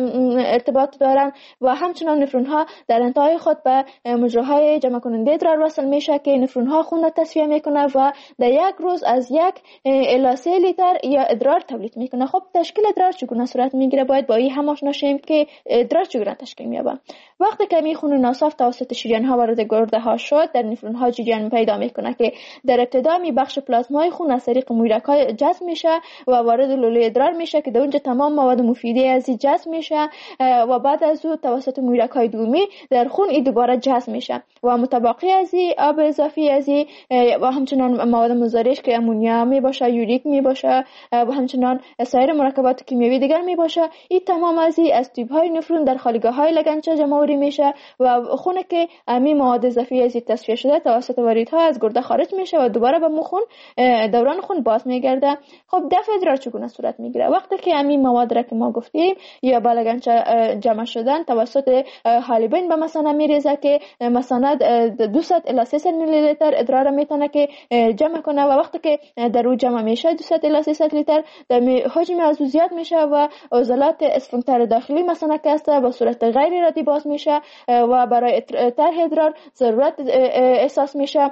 ارتباط دارن و همچنان نفرون ها در انتهای خود به مجراهای جمع کننده ادرار وصل میشه که نفرون ها خون را تصفیه میکنه و در یک روز از یک الی سه لیتر یا ادرار تولید میکنه. خب تشکیل ادرار چگونه صورت میگیره؟ باید با این هم آشنا شیم که ادرار چگونه تشکیل مییابه. وقتی که می خون ناصاف توسط شریان ها وارد گرده ها شد در نفرون ها جریان پیدا میکنه که در ابتدا می بخش پلازمای خون از طریق مویرک ها جذب میشه و وارد لوله ادرار میشه که در اونجا تمام مواد مفیده از این جذب میشه و بعد از او توسط مویرک های دومی در خون این دوباره جذب میشه و متبقی از این آب اضافی از این و همچنان مواد مضرش که امونیا می باشه، یوریک می باشه و همچنان سایر مرکبات کیمیایی دیگر می باشه، این تمام از این از تیوب های نفرون در خالیگاه های لگنچه جمع آوری میشه و خون که امی مواد اضافی از این تصفیه شده توسط واریدها از گرده خارج میشه و دوباره به مو خون دوران خون باز میگرده. خب دفع ادرار چگونه صورت میگیره؟ وقتی که امی مواد را که ما گفتیم یا با لگنچه جمع شدن توسط حالبین به مثانه میریزه که مثانه دویست الی سیصد میلی لیتر ادرار میتونه که جمع کنه و وقتی که در او جمع میشه دویست الی سیصد لیتر حجم از او زیاد میشه و عضلات اسفنکتر داخلی مثانه که است با صورت غیر ارادی باز میشه و برای طرح ادرار ضرورت احساس میشه.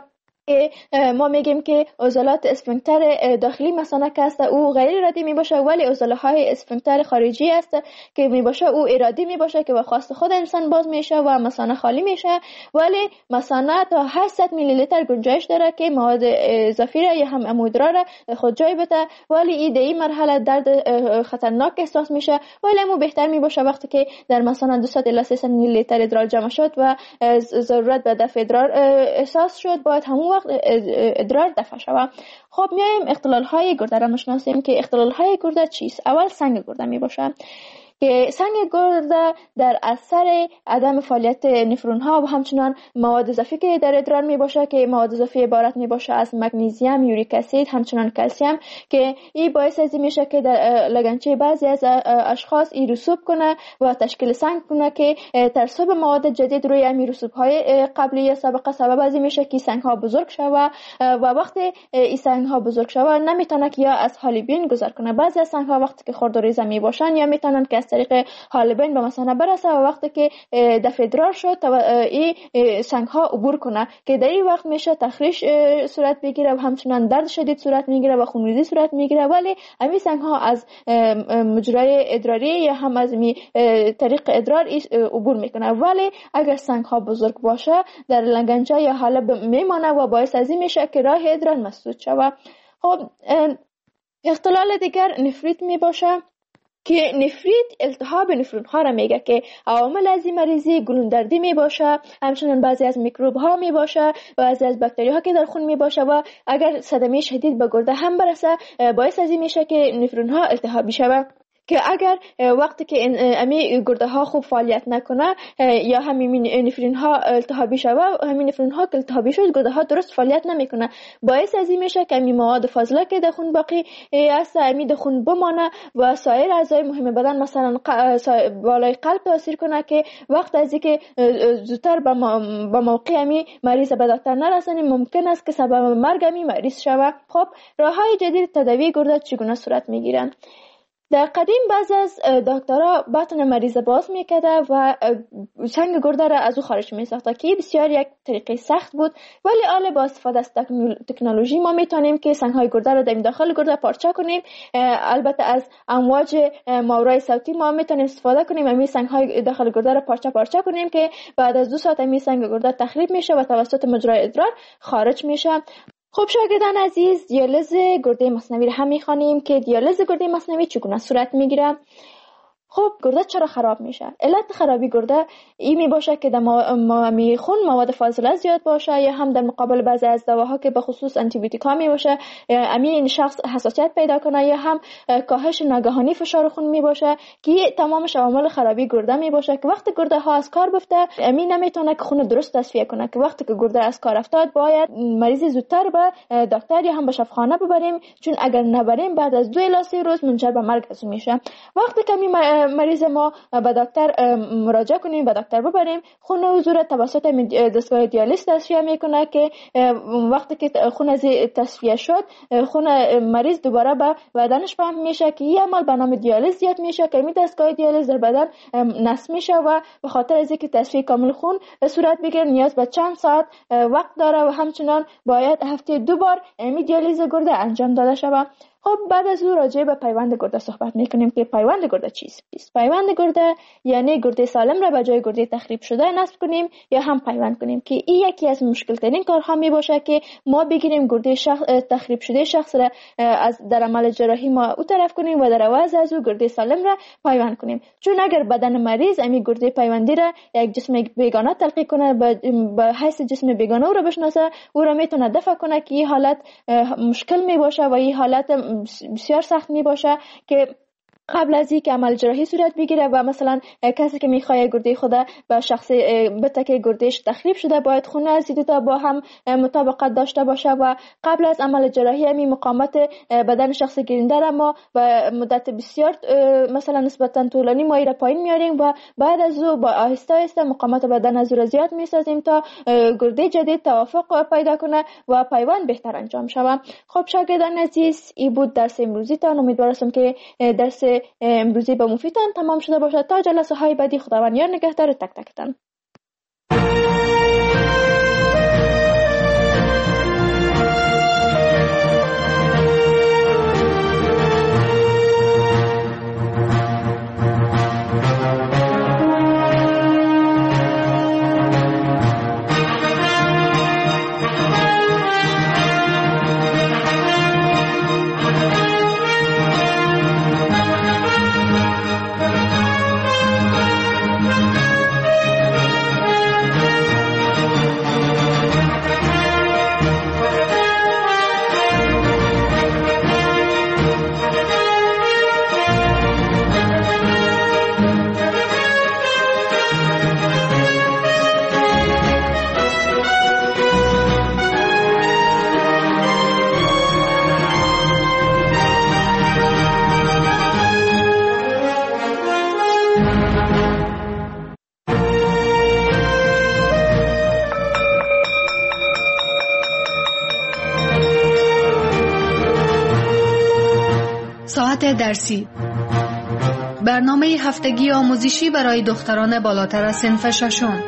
ما میگیم که عضلات اسفنکتر داخلی مثانه که است او غیر ارادی می باشه ولی عضله های اسفنکتر خارجی است که می باشه او ارادی می باشه که به خواست خود انسان باز میشه و مثانه خالی میشه ولی مثانه تا هشتصد میلی لیتر گنجایش داره که مواد اضافی را یا هم امودرا را خود جای بده ولی این در این مرحله درد خطرناک احساس میشه ولی مو بهتر می باشه وقتی که در مثانه دویست الی سیصد میلی لیتر ادرار جمع شد و ضرورت به دفع ادرار احساس شد باید همون وقت ادرار دفع شود. خب میایم اختلال های گرده را مشناسیم که اختلال های گرده چیست؟ اول سنگ گرده می باشه که سنگ گرده در اثر عدم فعالیت نفرون ها و همچنان مواد اضافی که در ادرار می باشه که مواد اضافی عبارت می باشه از مگنیزیم، یوریک اسید، همچنان کلسیم که این باعث از این میشه که در لگنچه بعضی از اشخاص این رسوب کنه و تشکیل سنگ کنه که ترسب مواد جدید روی این رسوب های قبلی یا سابقه سبب از این میشه که سنگ ها بزرگ شوه و وقتی این سنگ ها بزرگ شوه نمیتونه که یا از حالبین گذر کنه. بعضی از سنگ ها وقتی که خرد و ریزه می باشن یا میتونن که از طریق حالبین به مثانه برسه و وقتی که دفع ادرار شد این سنگ ها عبور کنه که در این وقت میشه تخریش صورت بگیره و همچنان درد شدید صورت میگیره و خونریزی صورت میگیره. ولی همین سنگ ها از مجرای ادراری یا هم از می طریق ادرار عبور میکنه. ولی اگر سنگ ها بزرگ باشه در لگنچه یا حالب میمانه و باعث از این میشه که راه ادرار مسدود شود. خب اختلال دیگر نفریت می باشه که نفریت التهاب نفرون ها را میگه که عوامل از این مریضی گلوندردی می باشه، همچنان بعضی از میکروب ها می باشه، بعضی از باکتری ها که در خون می باشه و اگر صدمه شدید به گرده هم برسه باعث از این میشه که نفرون ها التهابی شود. که اگر وقتی که امی گرده ها خوب فعالیت نکنه یا همین نفرین ها التهابی شوه، همین نفرین ها که التهابی شد گرده ها درست فعالیت نمیکنه باعث از این میشه که امی مواد فاضله که در خون باقی است امی در خون بمانه و سایر اعضای مهم بدن مثلا بالای قلب تاثیر کنه که وقت از اینکه زودتر به موقع امی مریض به دکتر نرسانیم ممکن است که سبب مرگ امی مریض شوه. خب راههای جدید تداوی گرده چگونه صورت میگیرن؟ در قدیم بعضی از دکترها بطن مریض باز میکرده و سنگ گرده را از او خارج میساخته که بسیار یک طریقه سخت بود. ولی حالا با استفاده از تکنولوژی ما میتونیم که سنگ های گرده را در داخل گرده پارچه کنیم. البته از امواج ماورای صوتی ما میتونیم استفاده کنیم همین سنگ های داخل گرده را پارچه پارچه کنیم که بعد از دو ساعت همین سنگ گرده تخریب میشه و توسط مجرای ادرار خارج میشه. خب شاگردان عزیز، دیالیز گرده مصنوی را هم میخوانیم که دیالیز گرده مصنوی چگونه صورت میگیره. خب گرده چرا خراب میشه؟ علت خرابی گرده این می باشه که در ما می خون مواد فاضله زیاد باشه یا هم در مقابل بعضی از دواها که به خصوص آنتی بیوتیک ها می باشه امین شخص حساسیت پیدا کنه یا هم کاهش ناگهانی فشار خون می باشه که تمامش عوامل خرابی گرده می باشه که وقتی گرده ها از کار بفته امین نمیتونه که خون درست تصفیه کنه که وقتی که گرده از کار افتاد باید مریض زودتر به دکتر یا هم به شفاخانه ببریم، چون اگر نبریم بعد از دو الی سه روز منجر به مرگ میشه. وقتی که مریض ما به دکتر مراجعه کنیم به دکتر ببریم خون حضور توسط دستگاه دیالیز تصفیه میکنه که وقتی که خون از تصفیه شد خون مریض دوباره به بدنش پمپ میشه که این عمل به نام دیالیز زیاد میشه که این دستگاه دیالیز در بدن نصب میشه و به خاطر از اینکه تصفیه کامل خون صورت بگیره نیاز به چند ساعت وقت داره و همچنان باید هفته دو بار این دیالیز گرده انجام داده شود. خب بعد از او راجع به پیوند گرده صحبت میکنیم که پیوند گرده چیست؟ پیوند گرده یعنی گرده سالم را به جای گرده تخریب شده نصب کنیم یا هم پیوند کنیم که این یکی از مشکل ترین کارها می باشه که ما بگیریم گرده شخص تخریب شده شخص را از در عمل جراحی ما او طرف کنیم و در عوض از او گرده سالم را پیوند کنیم، چون اگر بدن مریض امی گرده پیوندی را یک جسم بیگانه تلقی کنه به حیث جسم بیگانه او را بشناسه او را میتونه دفع کنه که این حالت مشکل می باشه و این حالت بسیار سخت می باشه که قبل از اینکه عمل جراحی صورت بگیره و مثلا کسی که میخواد گرده خود به شخص بته که گردهش تخریب شده باید خون از دو تا با هم مطابقت داشته باشه و قبل از عمل جراحی همین مقاومت بدن شخص گیرنده را ما و مدت بسیار مثلا نسبتا طولانی ما را پایین میاریم و بعد از او با آهسته آهسته مقاومت بدن از او زیاد میسازیم تا گرده جدید توافق پیدا کنه و پیوند بهتر انجام شود. خب شاگردان عزیز، این بود درس امروزی تان. امیدوارم که درس امروزی به مفیدتان تمام شده باشد. تا جلسه های بعدی خداوند یار نگهدار تک تکتان. درسی، برنامه هفتگی آموزشی برای دختران بالاتر از صنف ششم.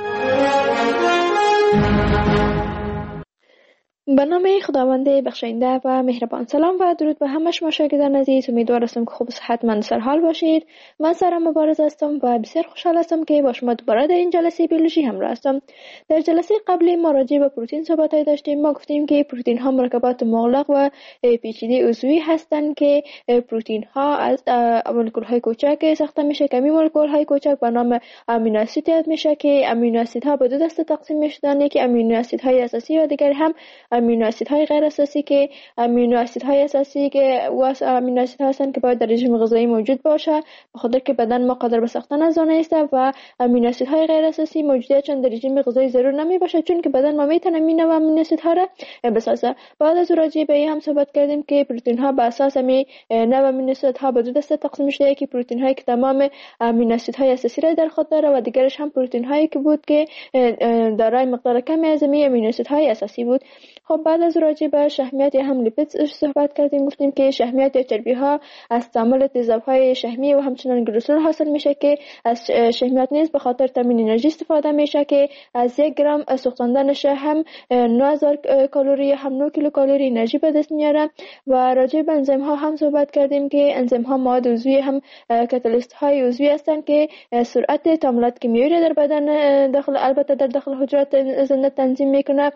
به نام خداوند بخشنده و مهربان. سلام و درود به همه شما شاگردان عزیز. امیدوار هستم که خوب و صحتمند سر حال باشید. من سارا مبارز هستم و بسیار خوشحال هستم که با شما دوباره در این جلسه بیولوژی همراه هستم. در جلسه قبلی ما راجع به پروتئین صحبت داشتیم. ما گفتیم که پروتئین ها مرکبات مغلق و پیچیده عضوی هستند که پروتئین ها از مولکول های کوچک ساخته میشه که این مولکول های کوچک به نام امینو اسید یاد میشه که امینو اسید ها به دو دسته تقسیم میشدن، یکی امینو اسید های اساسی و دیگری هم امینو اسیدهای غیر اساسی که امینو اسیدهای اساسی که واس امینو اسیدها هستند که باید در رژیم غذایی موجود باشه بخاطر که بدن ما قادر به ساختن از آن است، و امینو اسیدهای غیر اساسی موجودیتشان در رژیم غذایی ضرور نمی باشه چون که بدن ما میتونه این نوع امینو اسیدها را بسازه. بعد از راجع به این هم صحبت کردیم که پروتئین ها بر اساس می نوع امینو اسیدها به دو دسته تقسیم شده، یکی پروتئین هایی که تمام امینو اسیدهای اساسی را در خود داره و دیگرش هم پروتئین هایی که بود که دارای مقدار کمی از امینو اسیدهای اساسی بود. خب بعد از راجع به شحمیات یا هم لیپید صحبت کردیم. گفتیم که شحمیات یا چربی ها از تعامل تیزاب های شحمی و همچنان گلوسول حاصل میشه که از شحمیات نیز به خاطر تامین انرژی استفاده میشه که از یک گرم سوختاندنش هم نه هزار کالری هم نه کیلو کالری انرژی به دست میاره. و راجع به انزیم ها هم صحبت کردیم که انزیم ها مواد عضوی هم کاتالیست های عضوی هستند که سرعت تعاملات کیمیایی را در بدن داخل البته در داخل حجرات زنده تنظیم میکنه.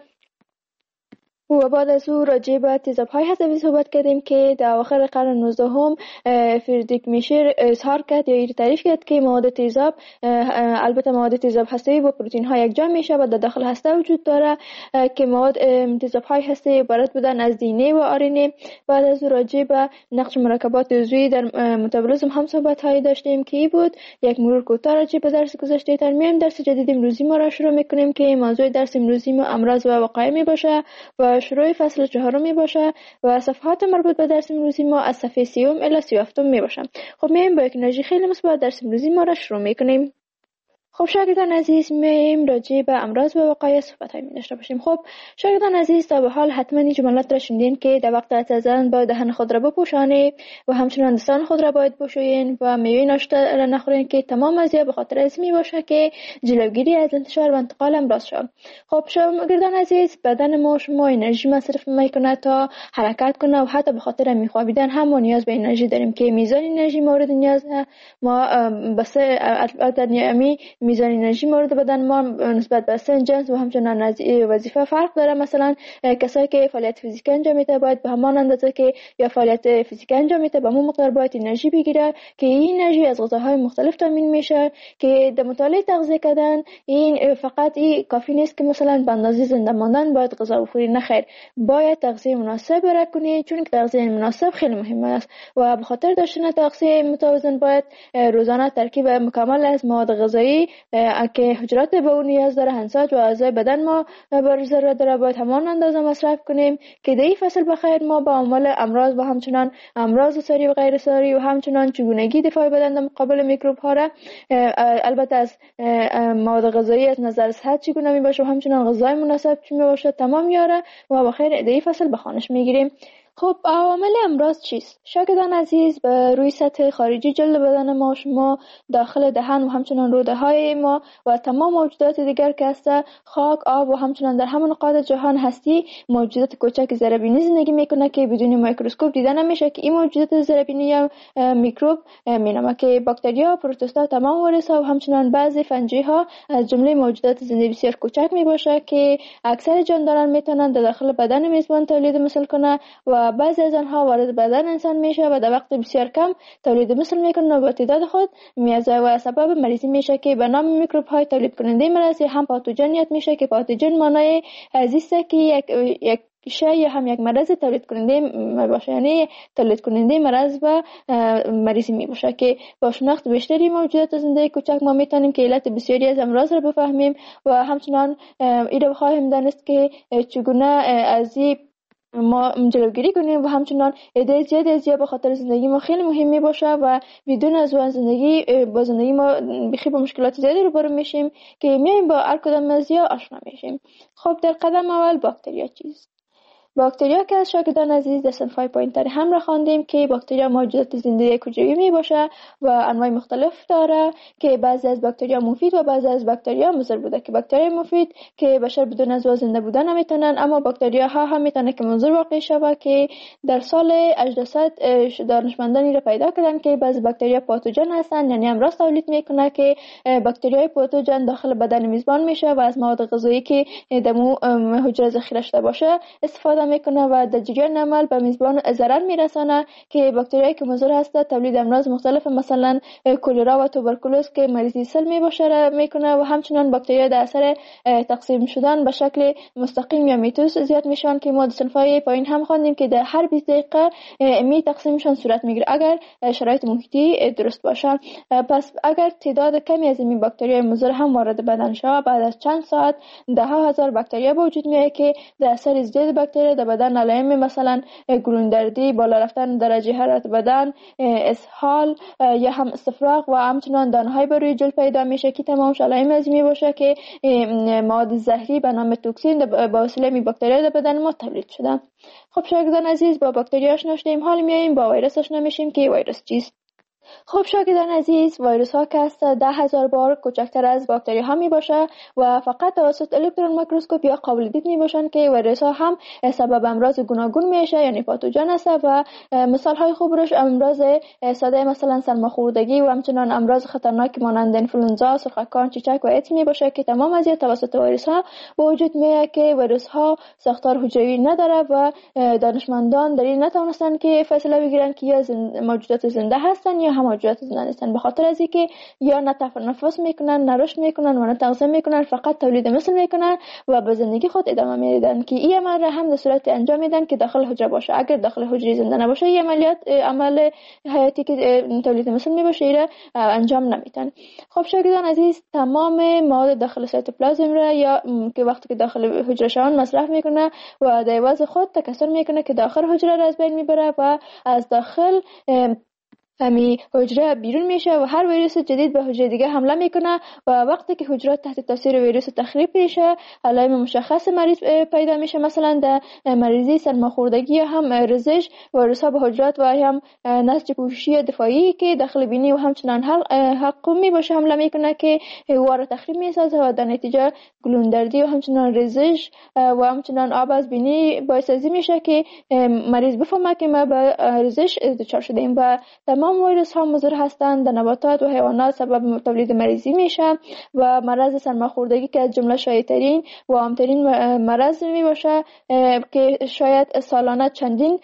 و بعد از او راجع به تیزاب‌های حذوی صحبت کردیم که در آخر قرن نوزدهم فریدریک میشر اظهار کرد یا تعریف کرد که مواد تیزاب البته مواد تیزاب هسته‌ای با پروتئین‌ها یکجا میشه و در داخل هسته وجود داره که مواد تیزاب‌های هسته‌ای عبارت بودن از دی ان ای و آر ان ای. بعد از او راجع به نقش مرکبات عضوی در متابولیسم هم صحبت‌هایی داشتیم که ای بود. یک مرور کوتاه راجع به درس گذشته ترمیم درس جدید امروزی ما را شروع می‌کنیم که موضوع درس امروزی ما امراض و وقایع میباشه و شروع فصل چهارم می باشه و صفحات مربوط به درس امروزی ما از صفحه سیوم الی سی و هفتم می باشه. خب میایم با یک انرژی خیلی مثبت درس امروزی ما را شروع میکنیم. خب شاگردان عزیز میایم راجع به امراض و وقایع صحبت‌های می داشته باشیم. خب شاگردان عزیز تا به حال حتما این جملات را شنیدین که در وقت غذا زدن باید دهن خود را بپوشانید و همچنین دستان خود را باید بشویین و میوه ناشتا را نخورین که تمام از به خاطر از می باشه که جلوگیری از انتشار و انتقال امراض شود. خب شاگردان عزیز بدن ما شما انرژی مصرف میکنه تا حرکت کنه و حتی به خاطر میخوابیدن هم ما نیاز به انرژی داریم که میزان انرژی مورد نیاز ما بس البته میزان انرژی مورد بدن ما نسبت به سن، جنس و همچنان وظیفه فرق داره. مثلا کسایی که فعالیت فیزیکی انجام میده باید به همان اندازه که یا فعالیت فیزیکی انجام میده به همون مقدار باید انرژی بگیره که این انرژی از غذاهای مختلف تامین میشه که در مطالعه تغذیه کردن این فقط این کافی نیست که مثلا به اندازه زنده ماندن باید غذا بخوری. نه خیر، باید تغذیه مناسب را کنی چون که تغذیه مناسب خیلی مهم است و به خاطر داشتن تغذیه متوازن باید روزانه ترکیب مکمل از مواد غذایی که حجرات به اون نیاز داره انساج و اعضای بدن ما بر ضرورت داره باید همان اندازه مصرف کنیم که در این فصل بخیر ما با عوامل امراض و همچنان امراض ساری و غیر ساری و همچنان چگونگی دفاع بدن در مقابل میکروب ها را البته از مواد غذایی از نظر صحت چگونه می باشه و همچنان غذای مناسب چی می باشه تمام یاره و بخیر در این فصل بخوانش میگیریم. خب عوامل امراض چیست؟ شاگردان عزیز به روی سطح خارجی جلد بدن ما شما داخل دهن و همچنان روده های ما و تمام موجودات دیگر که هست خاک، آب و همچنان در همون نقاط جهان هستی موجودات کوچک زیربینی زندگی میکنه که بدون میکروسکوپ دیده نمیشه که این موجودات زیربینی یا میکروب مینامه که باکتریا، پروتوزوا، تمام ویروس ها و همچنان بعضی فنجی ها از جمله موجودات زنده بسیار کوچک میباشه که اکثر جانداران میتونن در داخل بدن میزبان تولید مثل کنه و بعضی از آنها وارد بدن انسان میشه و در وقت بسیار کم تولید مثل میکنه و با تعداد خود میازه و سبب مریضی میشه که به نام میکروب های تولید کننده مرض هم پاتوژنیت میشه که پاتوژن معنای ازیسته که یک یک شای هم یک مرض تولید کننده باشه، یعنی تولید کننده مرض و مریضی می باشه که با شناخت بیشتری موجودات زنده کوچک ما میتونیم که علت بسیاری از امراض را بفهمیم و همچنان این رو خواهیم دانست که چگونه از ما جلوگیری کنیم و همچنان ایده زیاد از به خاطر زندگی ما خیلی مهمی باشه و بدون از اون زندگی با زندگی ما بخی با مشکلات زیادی روبرو میشیم که میایم با هر کدام از یا آشنا میشیم. خب در قدم اول باکتریا چیست؟ باکتریا که از شاگردان عزیز در صنف‌های پایین‌تر هم را خواندیم که باکتریا موجودات زنده حجروی می باشه و انواع مختلف داره که بعضی از باکتریا مفید و بعضی از باکتریا مضر بوده که باکتریای مفید که بشر بدون از زنده بودن نمیتونن، اما باکتریا ها هم میتونه که مضر واقع شوه که در سال هجده صد دانشمندانی را پیدا کردن که بعضی باکتریا پاتوژن هستن، یعنی امراض تولید میکنه که باکتریای پاتوژن داخل بدن میزبان میشه و از مواد غذایی که در حجره ذخیره شده باشه استفاده میکنه و در جریان عمل به میزبان ضرر میرسانه که باکتریایی که مضر هست تولید امراض مختلف مثلا کلرا و توبرکولوز که مریضی سل میباشه میکنه و همچنان باکتریا در اثر تقسیم شدن به شکل مستقیم یا میتوس زیاد میشن که ما در صنف‌های پایین هم خواندیم که در هر بیست دقیقه می تقسیمشان صورت میگیره اگر شرایط محیطی درست باشه. پس اگر تعداد کمی از این باکتریای مضر هم وارد بدن شود، بعد از چند ساعت ده ها هزار باکتریا به وجود میاد که در اثر ازدیاد باکتریا در بدن علائم مثلا گلوندردی، بالا رفتن درجه حرارت بدن، اسهال یا هم استفراغ و همچنان دانه‌های بر روی جلد پیدا میشه که تمامش علائم از می باشه که مواد زهری به نام توکسین به واسطه می باکتریا در بدن ما تولید شده. خب شاگردان عزیز، با باکتریا آشنا شدیم، حال میایم با ویروس آشنا میشیم که ویروس چیست. خب شاگردان عزیز، ویروس ها که است ده هزار بار کوچکتر از باکتری ها می باشه و فقط توسط الکترون میکروسکوپ یا قابل دید می باشن که ویروس ها هم سبب امراض گوناگون میشه، یعنی پاتوژن است و مثال های خوب روش امراض ساده مثلا سرماخوردگی و همچنان امراض خطرناک مانند انفلوئنزا، سرخکان، چیچک و ایدز می باشه که تمام از توسط ویروس ها به وجود میاد که ویروس ها ساختار حجروی نداره و دانشمندان در این نتونستن که فیصله بگیرن که یا موجودات زنده هستن یا هم موجودات زنده نیستن، به خاطر از اینکه یا نه تنفس میکنن، نه رشد میکنن و نه تغذیه میکنن، فقط تولید مثل میکنن و به زندگی خود ادامه میدن که این عمل را هم در صورت انجام میدن که داخل حجره باشه. اگر داخل حجره زنده نباشه این عملیات عمل حیاتی که تولید مثل میباشه ایره انجام نمیدن. خب شاگردان عزیز، تمام مواد داخل سایتوپلازم را یا که وقتی که داخل حجره شون مصرف میکنه و در عوض خود تکثر میکنه که داخل حجره را از بین میبره و از داخل همی حجره بیرون میشه و هر ویروس جدید به حجره دیگه حمله میکنه و وقتی که حجرات تحت تاثیر ویروس تخریب میشه علائم مشخص مریض پیدا میشه. مثلا در مریضی سرماخوردگی یا هم رزش ویروس ها به حجرات و هم نسج پوششی دفاعی که داخل بینی و همچنان حلقومی باشه حمله میکنه که وار تخریب میسازه و در نتیجه گلوندردی و همچنان رزش و همچنان آب از بینی باعث ازی میشه که مریض بفهمه که ما به رزش دچار شدیم. و تمام ویروس ها مضر هستند، در نباتات و حیوانات سبب تولید مریضی میشه و مرض سرماخوردگی که از جمله شایع‌ترین و عام‌ترین مرض می باشه که شاید سالانه چندین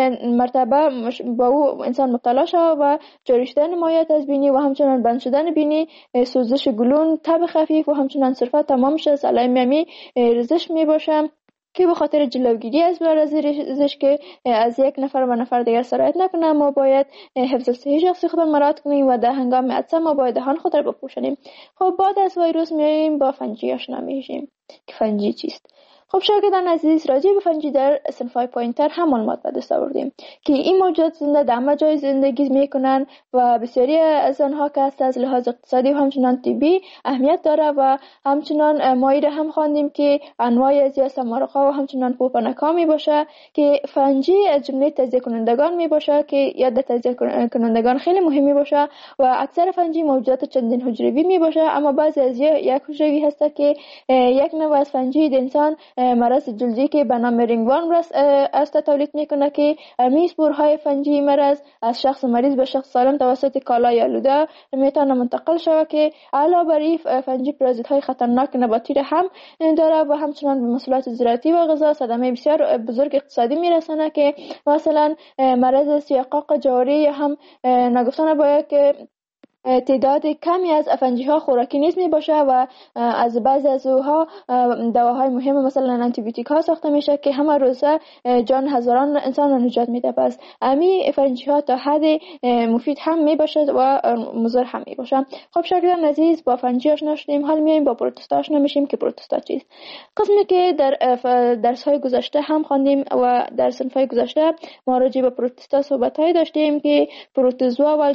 مرتبه با او انسان مبتلا شود و جاری شدن مایعات از بینی و همچنان بند شدن بینی، سوزش گلون، تب خفیف و همچنان سرفه تمامش از علائم می رزش می باشه که به خاطر جلوگیری از از رزش که از یک نفر به نفر دیگر سرایت نکنه ما باید حفظ صحی شخصی خود مراعات کنیم و در هنگام عطسه ما باید دهان خود را بپوشانیم. خب بعد از ویروس میایم با فنجی آشنا میشیم که فنجی چیست. خب شاگردان عزیز، راجع به فنجی در صنف‌های پایین‌تر هم معلومات به دست آوردیم که این موجودات زنده در همه جای زندگی میکنن و بسیاری از آنها که از لحاظ اقتصادی و همچنان طبی اهمیت داره و همچنان مایل هم خواندیم که انواع از یا سمارق‌ها و همچنان پوپنک‌ها می باشه که فنجی از جمله تجزیه کنندگان می باشه که یاد تجزیه کنندگان خیلی مهمی باشه و اکثر فنجی موجودات چندین حجروی می باشه، اما بعضی از یک حجروی هست که یک نوع از فنجی انسان مرض جلدی که به نام رینگورم است تولید میکنه که می اسپورهای فنجی مرض از شخص مریض به شخص سالم توسط کالای آلوده میتونه منتقل شود که علاوه بر این فنجی پارازیت‌های خطرناک نباتی را هم داره و همچنان به محصولات زراعتی و غذا صدمه بسیار بزرگ اقتصادی میرسانه که مثلا مرض سیاقاق جواری یا هم نگفتن باید که تعداد کمی از فنجی ها خوراکی نیست می باشه و از بعضی از اوها دواهای مهم مثلا آنتی بیوتیک ها ساخته میشه که همه روزه جان هزاران انسان را نجات میده. پس امی فنجی ها تا حد مفید هم می باشه و مضر هم می باشه. خب شاگردان عزیز، با فنجی آشنا شدیم، حال میایم با پروتوستا آشنا میشیم که پروتوستا چیست. قسمی که در درس های گذشته هم خواندیم و در صنف های گذشته ما راجع به پروتوستا صحبت های داشتیم که پروتوزوا و